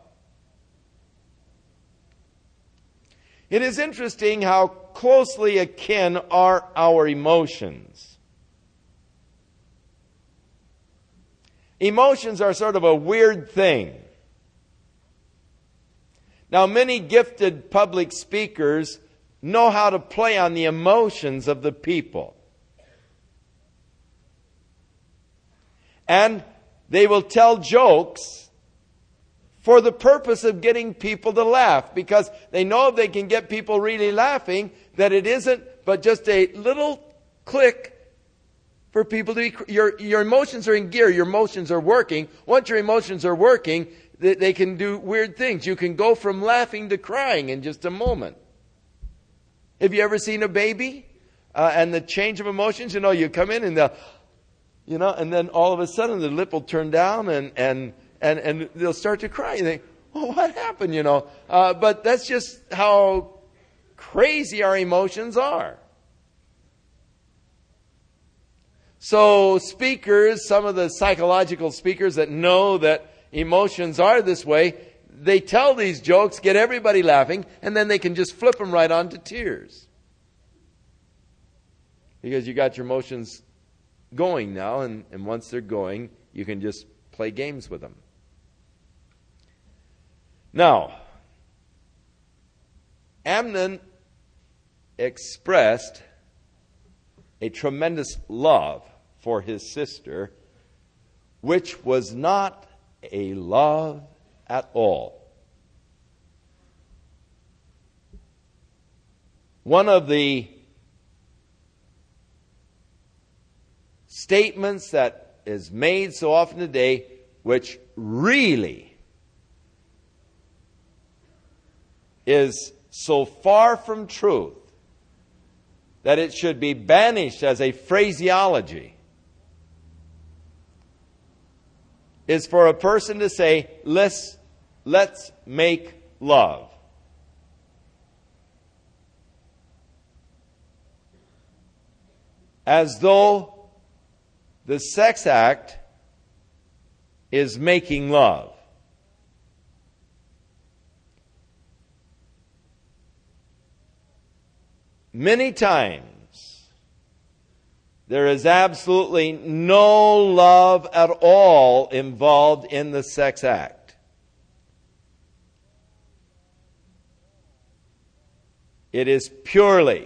It is interesting how closely akin are our emotions. Emotions are sort of a weird thing. Now, many gifted public speakers know how to play on the emotions of the people. And they will tell jokes for the purpose of getting people to laugh, because they know if they can get people really laughing, that it isn't but just a little click for people to be, your, your emotions are in gear, your emotions are working. Once your emotions are working, they, they can do weird things. You can go from laughing to crying in just a moment. Have you ever seen a baby? Uh, and the change of emotions, you know, you come in and they'll, you know, and then all of a sudden the lip will turn down and, and, and, and they'll start to cry. You think, well, what happened, you know? Uh, but that's just how crazy our emotions are. So speakers, some of the psychological speakers that know that emotions are this way, they tell these jokes, get everybody laughing, and then they can just flip them right on to tears. Because you got your emotions going now, and, and once they're going, you can just play games with them. Now, Amnon expressed a tremendous love for his sister, which was not a love at all. One of the statements that is made so often today, which really is so far from truth that it should be banished as a phraseology, is for a person to say, let's, let's make love. As though the sex act is making love. Many times, there is absolutely no love at all involved in the sex act. It is purely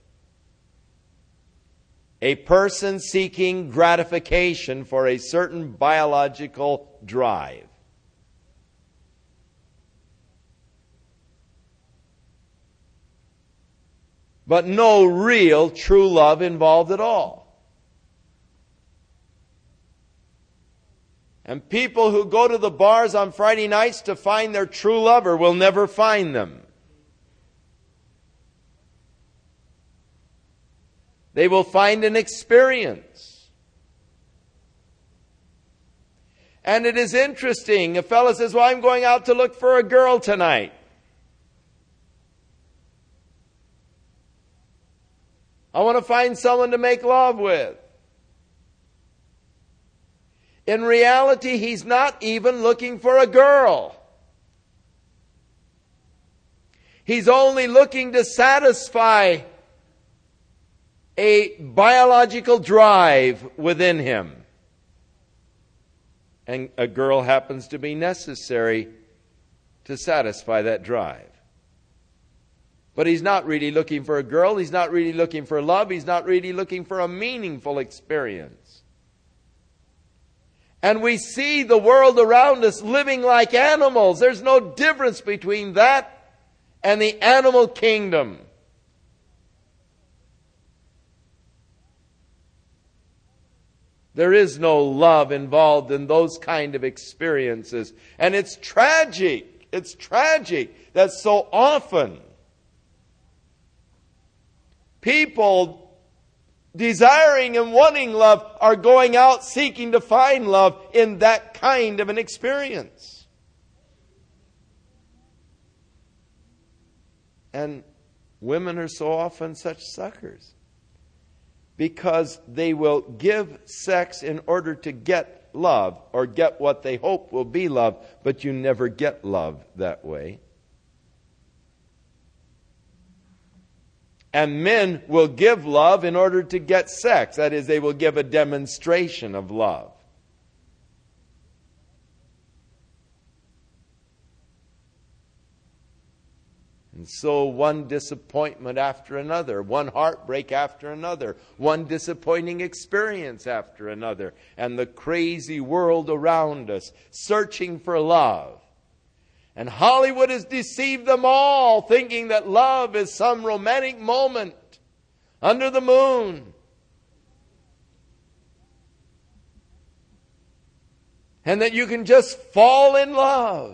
a person seeking gratification for a certain biological drive. But no real true love involved at all. And people who go to the bars on Friday nights to find their true lover will never find them. They will find an experience. And it is interesting. A fellow says, well, I'm going out to look for a girl tonight. I want to find someone to make love with. In reality, he's not even looking for a girl. He's only looking to satisfy a biological drive within him. And a girl happens to be necessary to satisfy that drive. But he's not really looking for a girl. He's not really looking for love. He's not really looking for a meaningful experience. And we see the world around us living like animals. There's no difference between that and the animal kingdom. There is no love involved in those kind of experiences. And it's tragic. It's tragic that so often people desiring and wanting love are going out seeking to find love in that kind of an experience. And women are so often such suckers because they will give sex in order to get love or get what they hope will be love, but you never get love that way. And men will give love in order to get sex. That is, they will give a demonstration of love. And so one disappointment after another, one heartbreak after another, one disappointing experience after another, and the crazy world around us searching for love. And Hollywood has deceived them all, thinking that love is some romantic moment under the moon. And that you can just fall in love.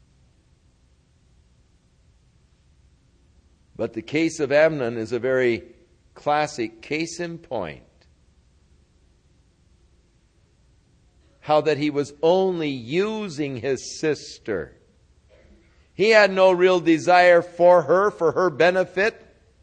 But the case of Amnon is a very classic case in point. How that he was only using his sister He had no real desire for her, for her benefit.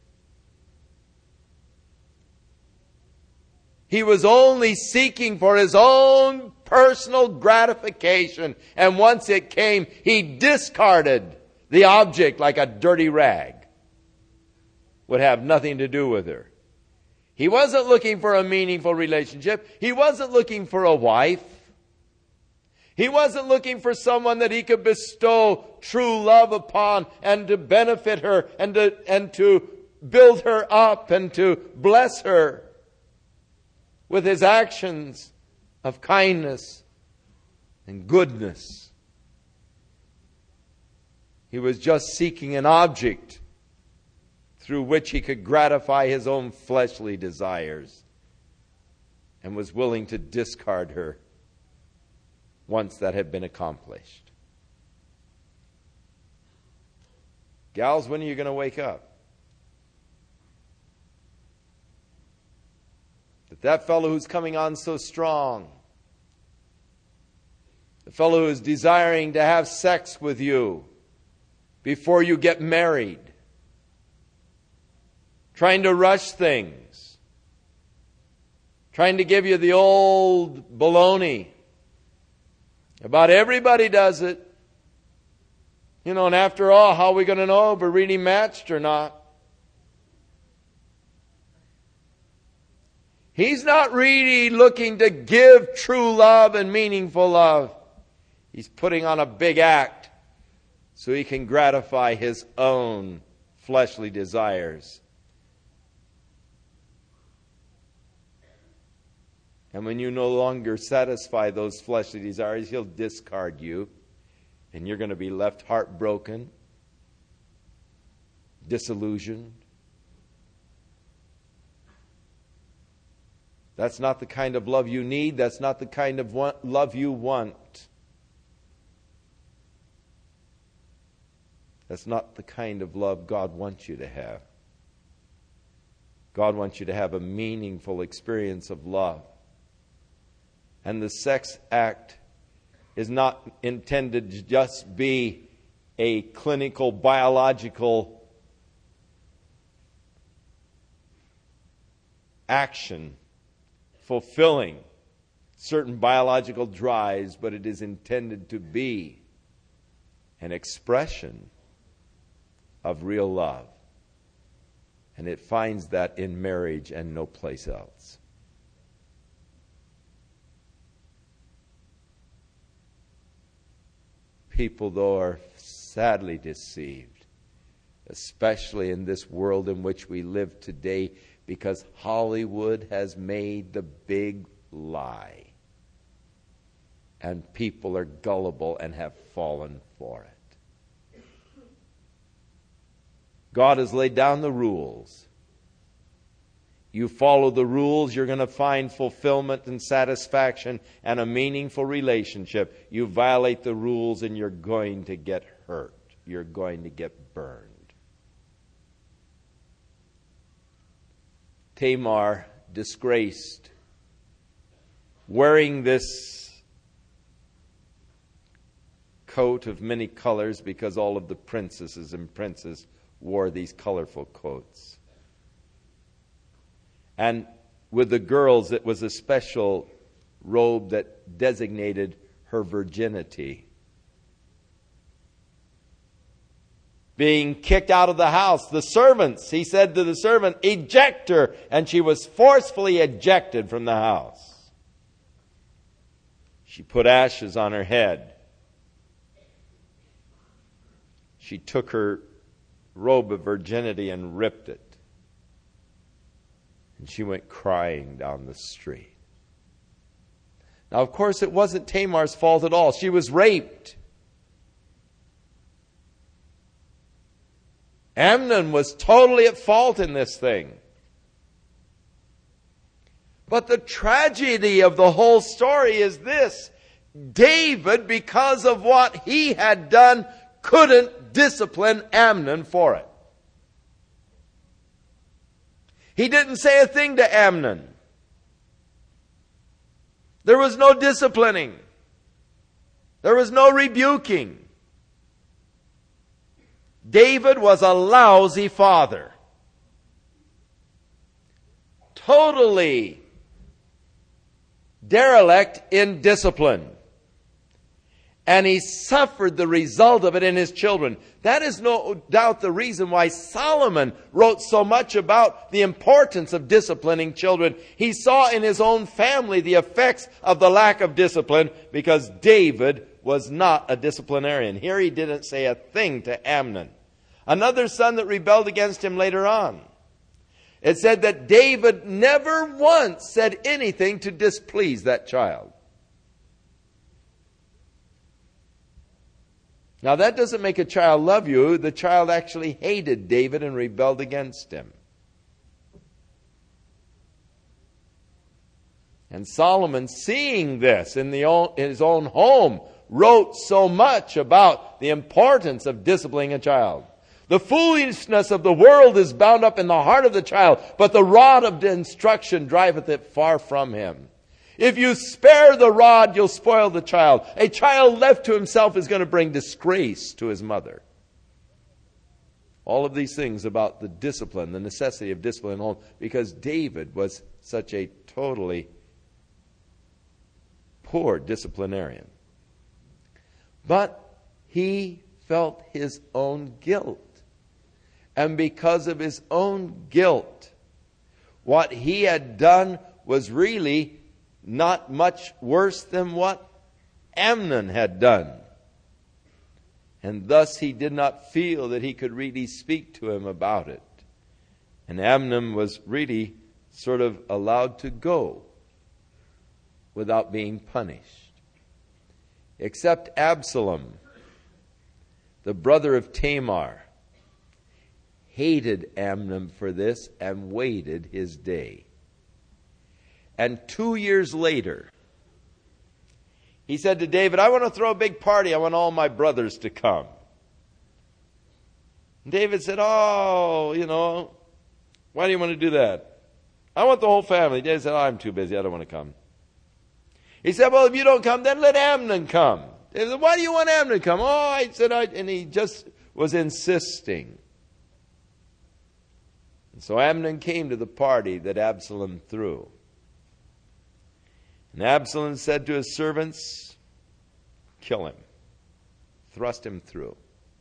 He was only seeking for his own personal gratification. And once it came, he discarded the object like a dirty rag. Would have nothing to do with her. He wasn't looking for a meaningful relationship. He wasn't looking for a wife. He wasn't looking for someone that he could bestow true love upon and to benefit her and to, and to build her up and to bless her with his actions of kindness and goodness. He was just seeking an object through which he could gratify his own fleshly desires, and was willing to discard her once that had been accomplished. Gals, when are you going to wake up? That that fellow who's coming on so strong, the fellow who is desiring to have sex with you before you get married, trying to rush things, trying to give you the old baloney about everybody does it. You know, and after all, how are we going to know if we're really matched or not? He's not really looking to give true love and meaningful love. He's putting on a big act so he can gratify his own fleshly desires. And when you no longer satisfy those fleshly desires, he'll discard you. And you're going to be left heartbroken, disillusioned. That's not the kind of love you need. That's not the kind of want, love you want. That's not the kind of love God wants you to have. God wants you to have a meaningful experience of love. And the sex act is not intended to just be a clinical, biological action fulfilling certain biological drives, but it is intended to be an expression of real love. And it finds that in marriage and no place else. People, though, are sadly deceived, especially in this world in which we live today, because Hollywood has made the big lie. And people are gullible and have fallen for it. God has laid down the rules. You follow the rules, you're going to find fulfillment and satisfaction and a meaningful relationship. You violate the rules and you're going to get hurt. You're going to get burned. Tamar, disgraced, wearing this coat of many colors because all of the princesses and princes wore these colorful coats. And with the girls, it was a special robe that designated her virginity. Being kicked out of the house, the servants, he said to the servant, eject her. And she was forcefully ejected from the house. She put ashes on her head. She took her robe of virginity and ripped it. And she went crying down the street. Now, of course, it wasn't Tamar's fault at all. She was raped. Amnon was totally at fault in this thing. But the tragedy of the whole story is this. David, because of what he had done, couldn't discipline Amnon for it. He didn't say a thing to Amnon. There was no disciplining. There was no rebuking. David was a lousy father. Totally derelict in discipline. And he suffered the result of it in his children. That is no doubt the reason why Solomon wrote so much about the importance of disciplining children. He saw in his own family the effects of the lack of discipline because David was not a disciplinarian. Here he didn't say a thing to Amnon, another son that rebelled against him later on. It said that David never once said anything to displease that child. Now that doesn't make a child love you. The child actually hated David and rebelled against him. And Solomon, seeing this in, the own, in his own home, wrote so much about the importance of disciplining a child. The foolishness of the world is bound up in the heart of the child, but the rod of instruction driveth it far from him. If you spare the rod, you'll spoil the child. A child left to himself is going to bring disgrace to his mother. All of these things about the discipline, the necessity of discipline in home, because David was such a totally poor disciplinarian. But he felt his own guilt. And because of his own guilt, what he had done was really not much worse than what Amnon had done. And thus he did not feel that he could really speak to him about it. And Amnon was really sort of allowed to go without being punished. Except Absalom, the brother of Tamar, hated Amnon for this and waited his day. And two years later, he said to David, I want to throw a big party. I want all my brothers to come. And David said, oh, you know, why do you want to do that? I want the whole family. David said, oh, I'm too busy. I don't want to come. He said, well, if you don't come, then let Amnon come. David said, why do you want Amnon to come? Oh, I said, I, and he just was insisting. And so Amnon came to the party that Absalom threw. And Absalom said to his servants, kill him. Thrust him through.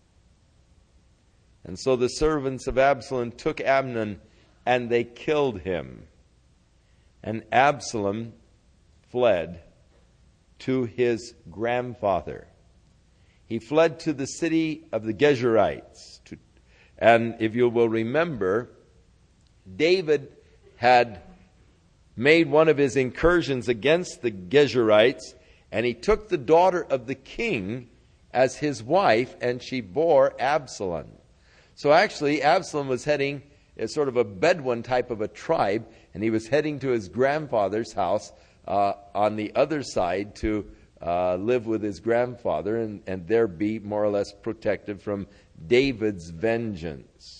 And so the servants of Absalom took Amnon and they killed him. And Absalom fled to his grandfather. He fled to the city of the Geshurites. To, and if you will remember, David had made one of his incursions against the Geshurites, and he took the daughter of the king as his wife, and she bore Absalom. So actually, Absalom was heading as sort of a Bedouin type of a tribe, and he was heading to his grandfather's house uh, on the other side to uh, live with his grandfather and, and there be more or less protected from David's vengeance.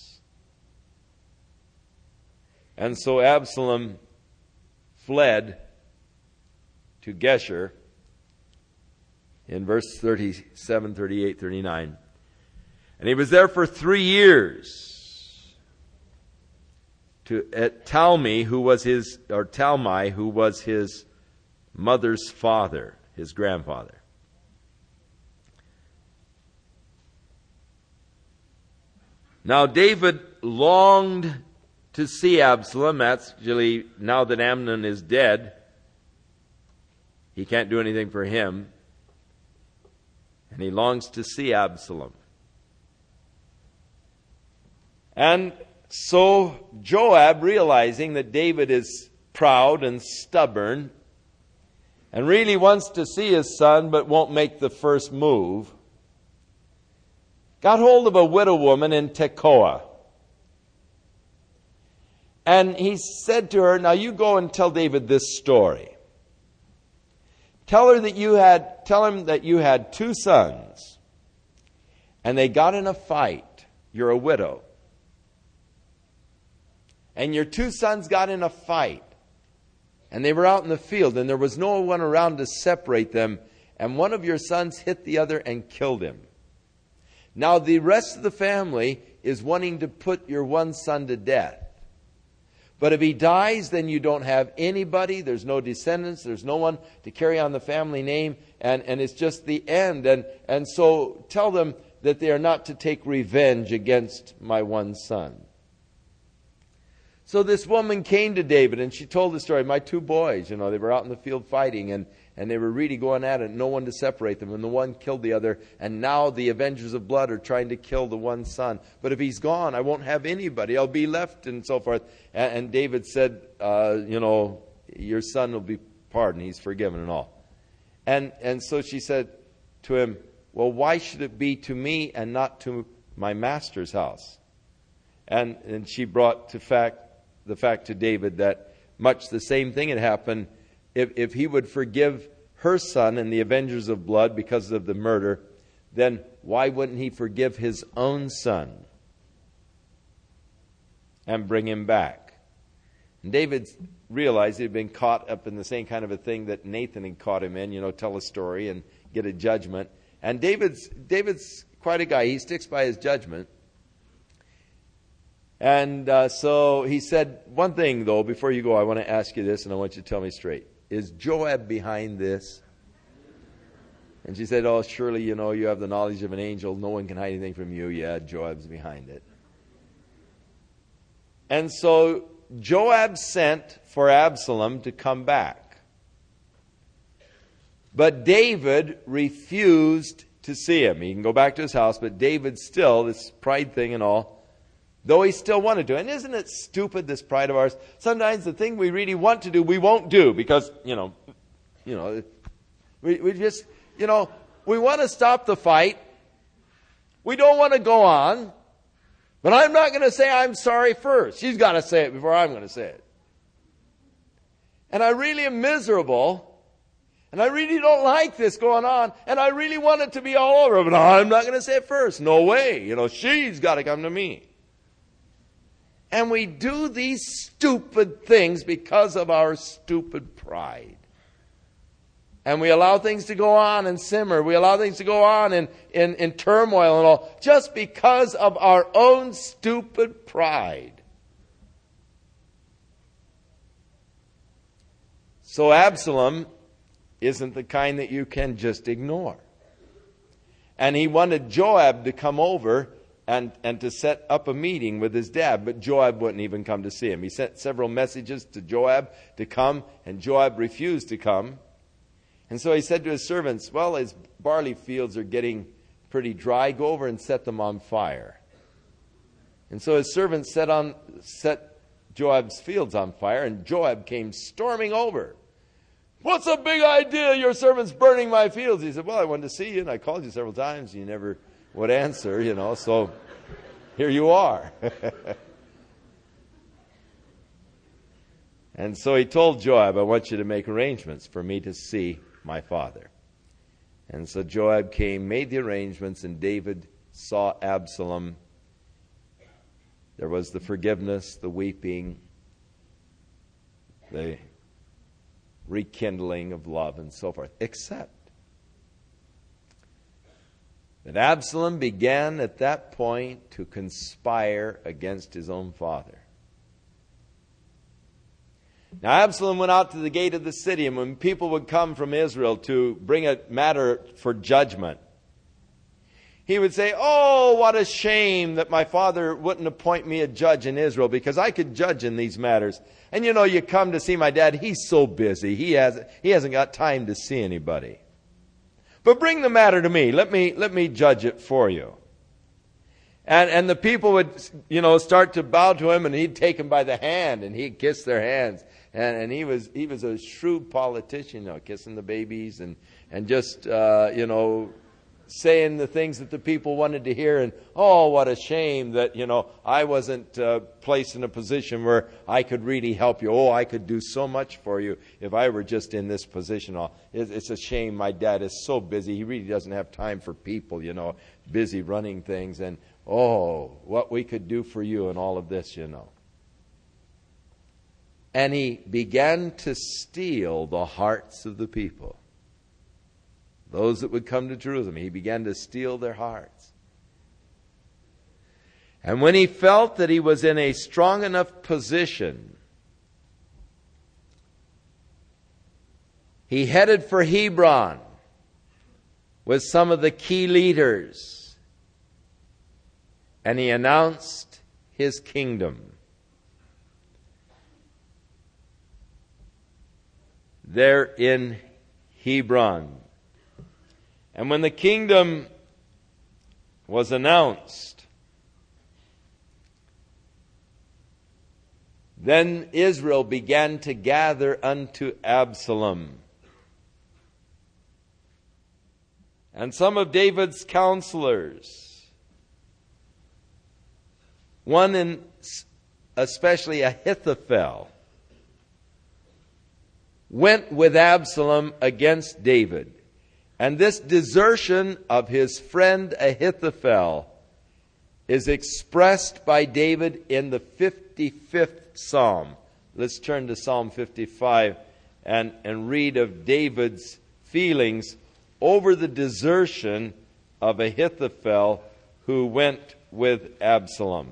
And so Absalom fled to Geshur in verse thirty-seven, thirty-eight, thirty-nine. And he was there for three years to, at Talmi, who was his, or Talmai, who was his mother's father, his grandfather. Now David longed to see Absalom. Actually, now that Amnon is dead, he can't do anything for him. And he longs to see Absalom. And so Joab, realizing that David is proud and stubborn and really wants to see his son but won't make the first move, got hold of a widow woman in Tekoa. And he said to her, now you go and tell David this story. Tell her that you had, tell him that you had two sons and they got in a fight. You're a widow. And your two sons got in a fight. And they were out in the field and there was no one around to separate them. And one of your sons hit the other and killed him. Now the rest of the family is wanting to put your one son to death. But if he dies, then you don't have anybody. There's no descendants. There's no one to carry on the family name. And, and it's just the end. And, and so tell them that they are not to take revenge against my one son. So this woman came to David and she told the story. My two boys, you know, they were out in the field fighting and, and they were really going at it. No one to separate them. And the one killed the other. And now the avengers of blood are trying to kill the one son. But if he's gone, I won't have anybody. I'll be left and so forth. And, and David said, uh, you know, your son will be pardoned. He's forgiven and all. And, and so she said to him, well, why should it be to me and not to my master's house? And, and she brought to fact, the fact to David that much the same thing had happened. If, if he would forgive her son and the avengers of blood because of the murder, then why wouldn't he forgive his own son and bring him back? And David realized he had been caught up in the same kind of a thing that Nathan had caught him in, you know, tell a story and get a judgment. And David's David's quite a guy. He sticks by his judgment. And uh, so he said, one thing, though, before you go, I want to ask you this, and I want you to tell me straight. Is Joab behind this? And she said, oh, surely, you know, you have the knowledge of an angel. No one can hide anything from you. Yeah, Joab's behind it. And so Joab sent for Absalom to come back. But David refused to see him. He can go back to his house, but David still, this pride thing and all, though he still wanted to. And isn't it stupid, this pride of ours? Sometimes the thing we really want to do, we won't do because, you know, you know, we, we just, you know, we want to stop the fight. We don't want to go on. But I'm not going to say I'm sorry first. She's got to say it before I'm going to say it. And I really am miserable. And I really don't like this going on. And I really want it to be all over. But I'm not going to say it first. No way. You know, she's got to come to me. And we do these stupid things because of our stupid pride. And we allow things to go on and simmer. We allow things to go on in, in, in turmoil and all. Just because of our own stupid pride. So Absalom isn't the kind that you can just ignore. And he wanted Joab to come over and, and to set up a meeting with his dad. But Joab wouldn't even come to see him. He sent several messages to Joab to come. And Joab refused to come. And so he said to his servants, well, his barley fields are getting pretty dry. Go over and set them on fire. And so his servants set, on, set Joab's fields on fire. And Joab came storming over. What's a big idea? Your servant's burning my fields. He said, well, I wanted to see you. And I called you several times. You never would answer, you know. So here you are. And so he told Joab, I want you to make arrangements for me to see my father. And so Joab came, made the arrangements, and David saw Absalom. There was the forgiveness, the weeping, the rekindling of love, and so forth. Except that Absalom began at that point to conspire against his own father. Now Absalom went out to the gate of the city, and when people would come from Israel to bring a matter for judgment, he would say, oh, what a shame that my father wouldn't appoint me a judge in Israel, because I could judge in these matters. And you know, you come to see my dad, he's so busy, he hasn't, he hasn't got time to see anybody. But bring the matter to me, let me, let me judge it for you. And, and the people would, you know, start to bow to him, and he'd take them by the hand, and he'd kiss their hands. And, and he was he was a shrewd politician, you know, kissing the babies and, and just, uh, you know, saying the things that the people wanted to hear. And, oh, what a shame that, you know, I wasn't uh, placed in a position where I could really help you. Oh, I could do so much for you if I were just in this position. Oh, it's a shame my dad is so busy. He really doesn't have time for people, you know, busy running things. And, oh, what we could do for you and all of this, you know. And he began to steal the hearts of the people. Those that would come to Jerusalem, he began to steal their hearts. And when he felt that he was in a strong enough position, he headed for Hebron with some of the key leaders, and he announced his kingdom. There in Hebron. And when the kingdom was announced, then Israel began to gather unto Absalom. And some of David's counselors, one in especially Ahithophel, went with Absalom against David. And this desertion of his friend Ahithophel is expressed by David in the fifty-fifth Psalm. Let's turn to Psalm fifty-five and, and read of David's feelings over the desertion of Ahithophel who went with Absalom.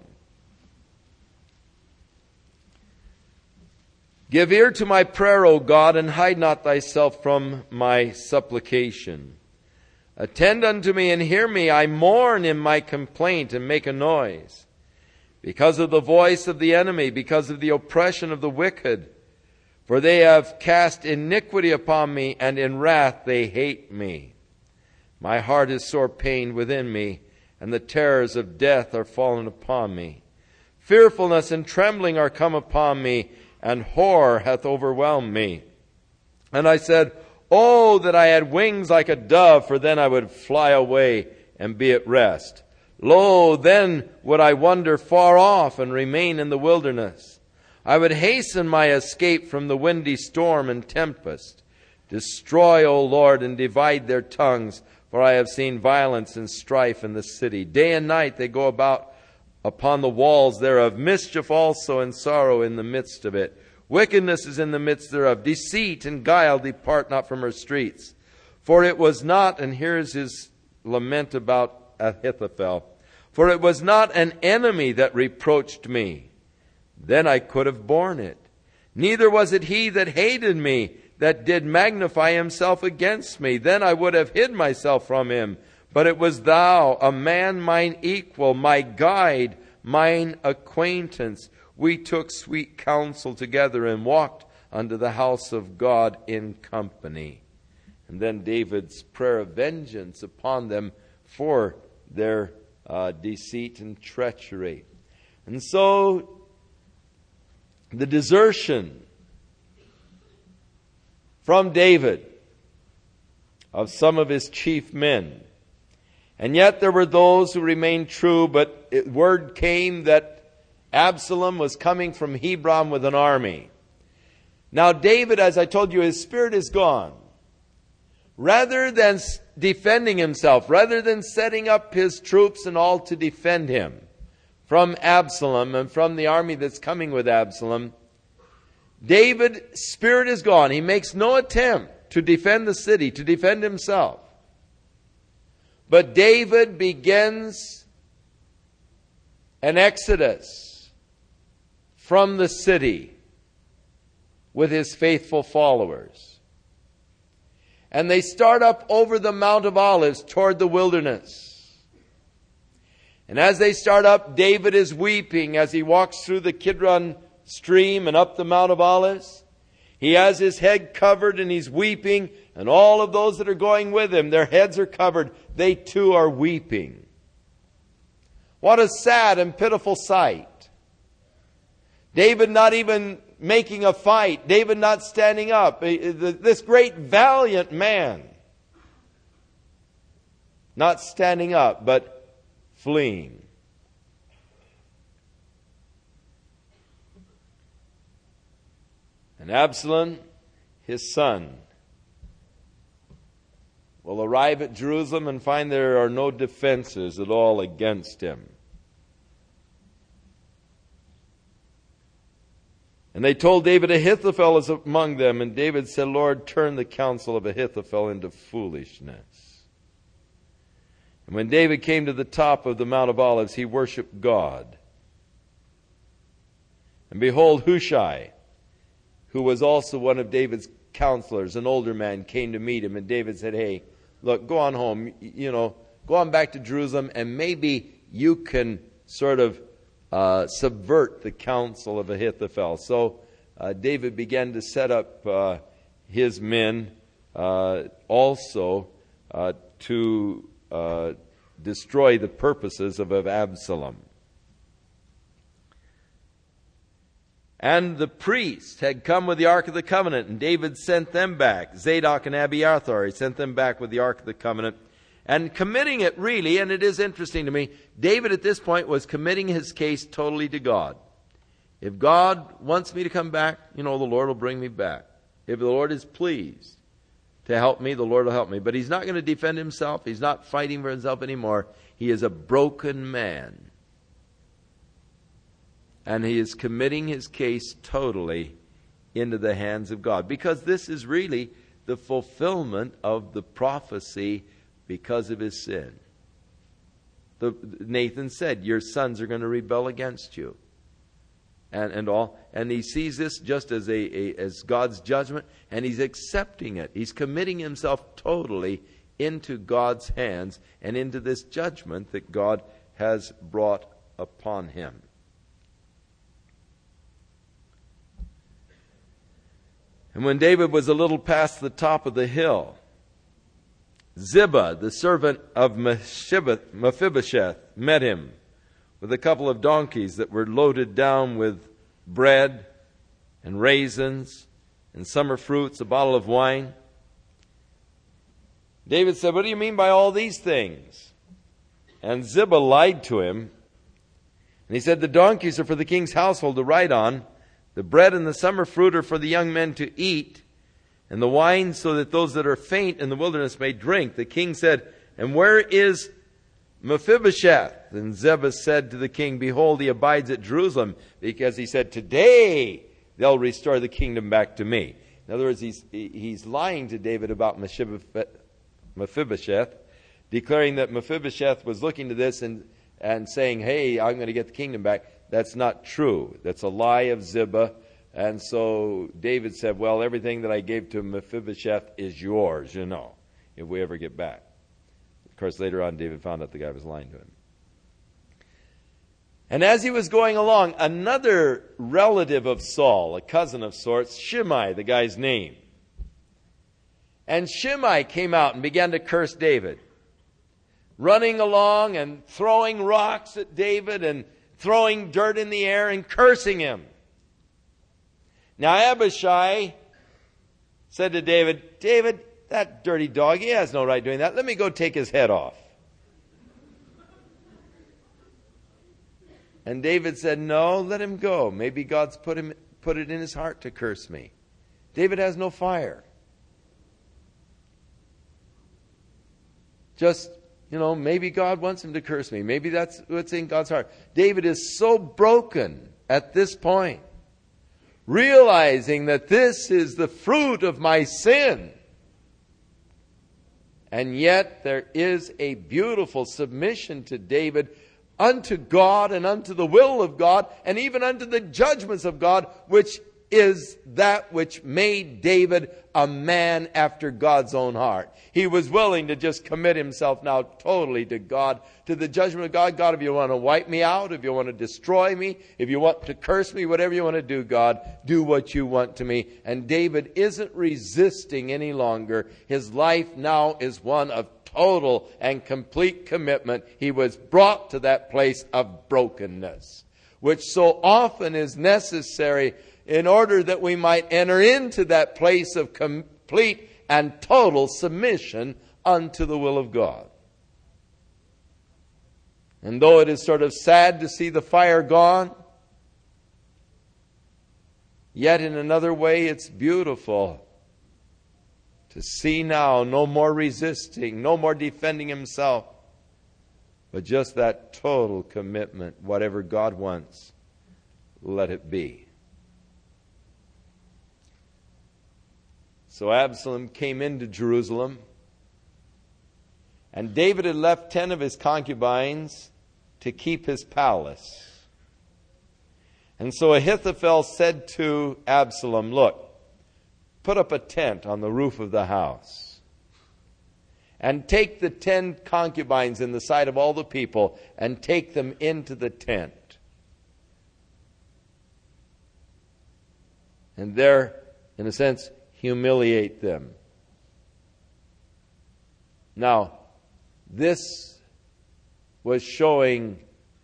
Give ear to my prayer, O God, and hide not thyself from my supplication. Attend unto me and hear me. I mourn in my complaint and make a noise, because of the voice of the enemy, because of the oppression of the wicked. For they have cast iniquity upon me, and in wrath they hate me. My heart is sore pained within me, and the terrors of death are fallen upon me. Fearfulness and trembling are come upon me, and horror hath overwhelmed me. And I said, Oh, that I had wings like a dove, for then I would fly away and be at rest. Lo, then would I wander far off and remain in the wilderness. I would hasten my escape from the windy storm and tempest. Destroy, O Lord, and divide their tongues, for I have seen violence and strife in the city. Day and night they go about upon the walls thereof, mischief also and sorrow in the midst of it. Wickedness is in the midst thereof. Deceit and guile depart not from her streets. For it was not, and here's his lament about Ahithophel, for it was not an enemy that reproached me. Then I could have borne it. Neither was it he that hated me, that did magnify himself against me. Then I would have hid myself from him. But it was thou, a man mine equal, my guide, mine acquaintance. We took sweet counsel together and walked unto the house of God in company. And then David's prayer of vengeance upon them for their uh, deceit and treachery. And so the desertion from David of some of his chief men. And yet there were those who remained true, but it, word came that Absalom was coming from Hebron with an army. Now David, as I told you, his spirit is gone. Rather than defending himself, rather than setting up his troops and all to defend him from Absalom and from the army that's coming with Absalom, David's spirit is gone. He makes no attempt to defend the city, to defend himself. But David begins an exodus from the city with his faithful followers. And they start up over the Mount of Olives toward the wilderness. And as they start up, David is weeping as he walks through the Kidron stream and up the Mount of Olives. He has his head covered and he's weeping. And all of those that are going with him, their heads are covered. They too are weeping. What a sad and pitiful sight. David not even making a fight. David not standing up. This great valiant man not standing up, but fleeing. And Absalom, his son, will arrive at Jerusalem and find there are no defenses at all against him. And they told David, Ahithophel is among them. And David said, Lord, turn the counsel of Ahithophel into foolishness. And when David came to the top of the Mount of Olives, he worshiped God. And behold, Hushai, who was also one of David's counselors, an older man, came to meet him. And David said, hey, look, go on home, you know, go on back to Jerusalem, and maybe you can sort of uh, subvert the counsel of Ahithophel. So uh, David began to set up uh, his men uh, also uh, to uh, destroy the purposes of, of Absalom. And the priests had come with the Ark of the Covenant, and David sent them back. Zadok and Abiathar, he sent them back with the Ark of the Covenant. And committing it really, and it is interesting to me, David at this point was committing his case totally to God. If God wants me to come back, you know, the Lord will bring me back. If the Lord is pleased to help me, the Lord will help me. But he's not going to defend himself. He's not fighting for himself anymore. He is a broken man. And he is committing his case totally into the hands of God. Because this is really the fulfillment of the prophecy because of his sin. The, Nathan said, your sons are going to rebel against you. And, and all. And he sees this just as, a, a, as God's judgment. And he's accepting it. He's committing himself totally into God's hands and into this judgment that God has brought upon him. And when David was a little past the top of the hill, Ziba, the servant of Mephibosheth, met him with a couple of donkeys that were loaded down with bread and raisins and summer fruits, a bottle of wine. David said, what do you mean by all these things? And Ziba lied to him. And he said, the donkeys are for the king's household to ride on. The bread and the summer fruit are for the young men to eat, and the wine so that those that are faint in the wilderness may drink. The king said, and where is Mephibosheth? And Ziba said to the king, behold, he abides at Jerusalem, because he said, today they'll restore the kingdom back to me. In other words, he's, he's lying to David about Mephibosheth, declaring that Mephibosheth was looking to this and, and saying, hey, I'm going to get the kingdom back. That's not true. That's a lie of Ziba. And so David said, well, everything that I gave to Mephibosheth is yours, you know, if we ever get back. Of course, later on, David found out the guy was lying to him. And as he was going along, another relative of Saul, a cousin of sorts, Shimei, the guy's name. And Shimei came out and began to curse David, running along and throwing rocks at David and throwing dirt in the air and cursing him. Now Abishai said to David, David, that dirty dog, he has no right doing that. Let me go take his head off. And David said, no, let him go. Maybe God's put him put it in his heart to curse me. David has no fire. Just, you know, maybe God wants him to curse me. Maybe that's what's in God's heart. David is so broken at this point, realizing that this is the fruit of my sin. And yet there is a beautiful submission to David unto God and unto the will of God and even unto the judgments of God, which is that which made David a man after God's own heart. He was willing to just commit himself now totally to God, to the judgment of God. God, if you want to wipe me out, if you want to destroy me, if you want to curse me, whatever you want to do, God, do what you want to me. And David isn't resisting any longer. His life now is one of total and complete commitment. He was brought to that place of brokenness, which so often is necessary in order that we might enter into that place of complete and total submission unto the will of God. And though it is sort of sad to see the fire gone, yet in another way it's beautiful to see now no more resisting, no more defending himself, but just that total commitment. Whatever God wants, let it be. So Absalom came into Jerusalem, And David had left ten of his concubines to keep his palace. And so Ahithophel said to Absalom, look, put up a tent on the roof of the house, and take the ten concubines in the sight of all the people, and take them into the tent. And there, in a sense, humiliate them. Now, this was showing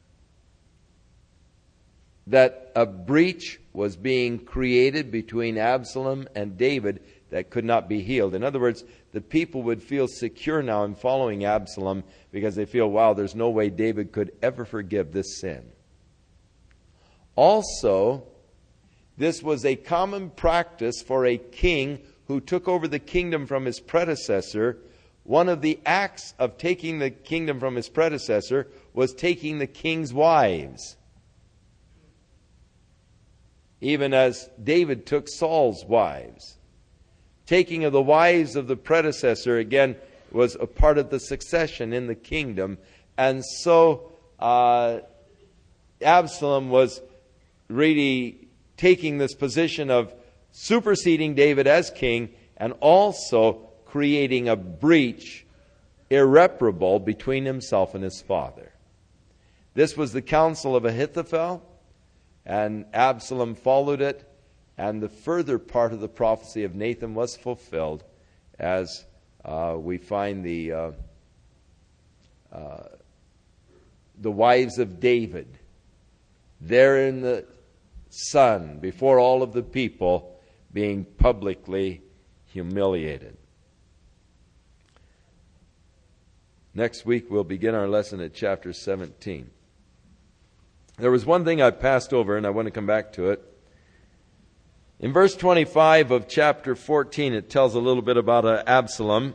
that a breach was being created between Absalom and David that could not be healed. In other words, the people would feel secure now in following Absalom because they feel, wow, there's no way David could ever forgive this sin. Also, this was a common practice for a king who took over the kingdom from his predecessor. One of the acts of taking the kingdom from his predecessor was taking the king's wives. Even as David took Saul's wives. Taking of the wives of the predecessor, again, was a part of the succession in the kingdom. And so uh, Absalom was really taking this position of superseding David as king and also creating a breach irreparable between himself and his father. This was the counsel of Ahithophel, and Absalom followed it, and the further part of the prophecy of Nathan was fulfilled as uh, we find the uh, uh, the wives of David there in the sun before all of the people being publicly humiliated. Next week we'll begin our lesson at chapter seventeen. There was one thing I passed over, and I want to come back to it. In verse twenty-five of chapter fourteen, it tells a little bit about uh, Absalom.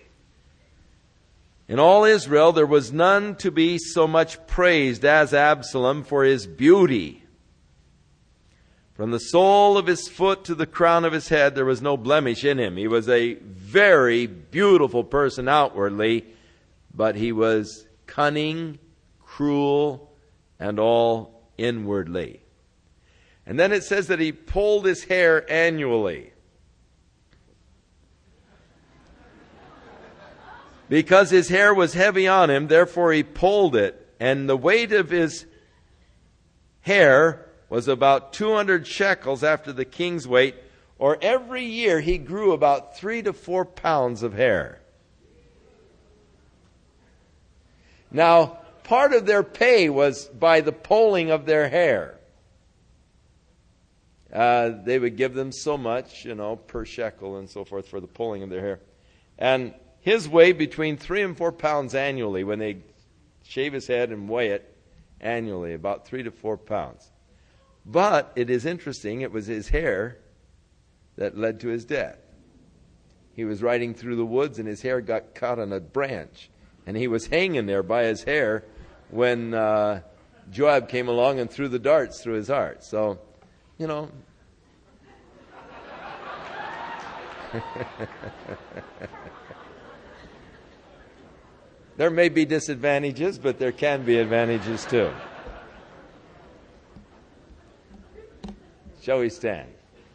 In all Israel, there was none to be so much praised as Absalom for his beauty. From the sole of his foot to the crown of his head, there was no blemish in him. He was a very beautiful person outwardly, but he was cunning, cruel, and all inwardly. And then it says that he pulled his hair annually. Because his hair was heavy on him, therefore he pulled it. And the weight of his hair was about two hundred shekels after the king's weight, or every year he grew about three to four pounds of hair. Now, part of their pay was by the pulling of their hair. Uh, they would give them so much, you know, per shekel and so forth for the pulling of their hair. And his weighed between three and four pounds annually when they shave his head and weigh it annually, about three to four pounds. But it is interesting, it was his hair that led to his death. He was riding through the woods and his hair got caught on a branch. And he was hanging there by his hair when uh, Joab came along and threw the darts through his heart. So, you know. There may be disadvantages, but there can be advantages too. Shall we stand?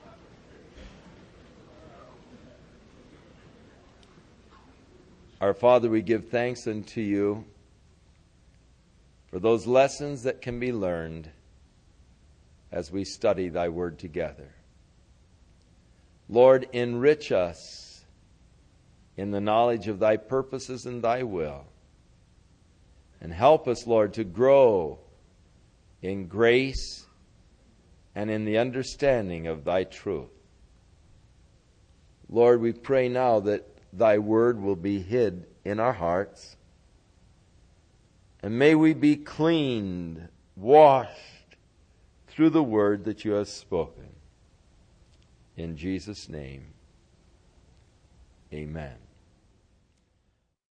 Our Father, we give thanks unto you for those lessons that can be learned as we study thy word together. Lord, enrich us in the knowledge of thy purposes and thy will. And help us, Lord, to grow in grace and in the understanding of thy truth. Lord, we pray now that thy word will be hid in our hearts. And may we be cleaned, washed through the word that you have spoken. In Jesus' name, amen.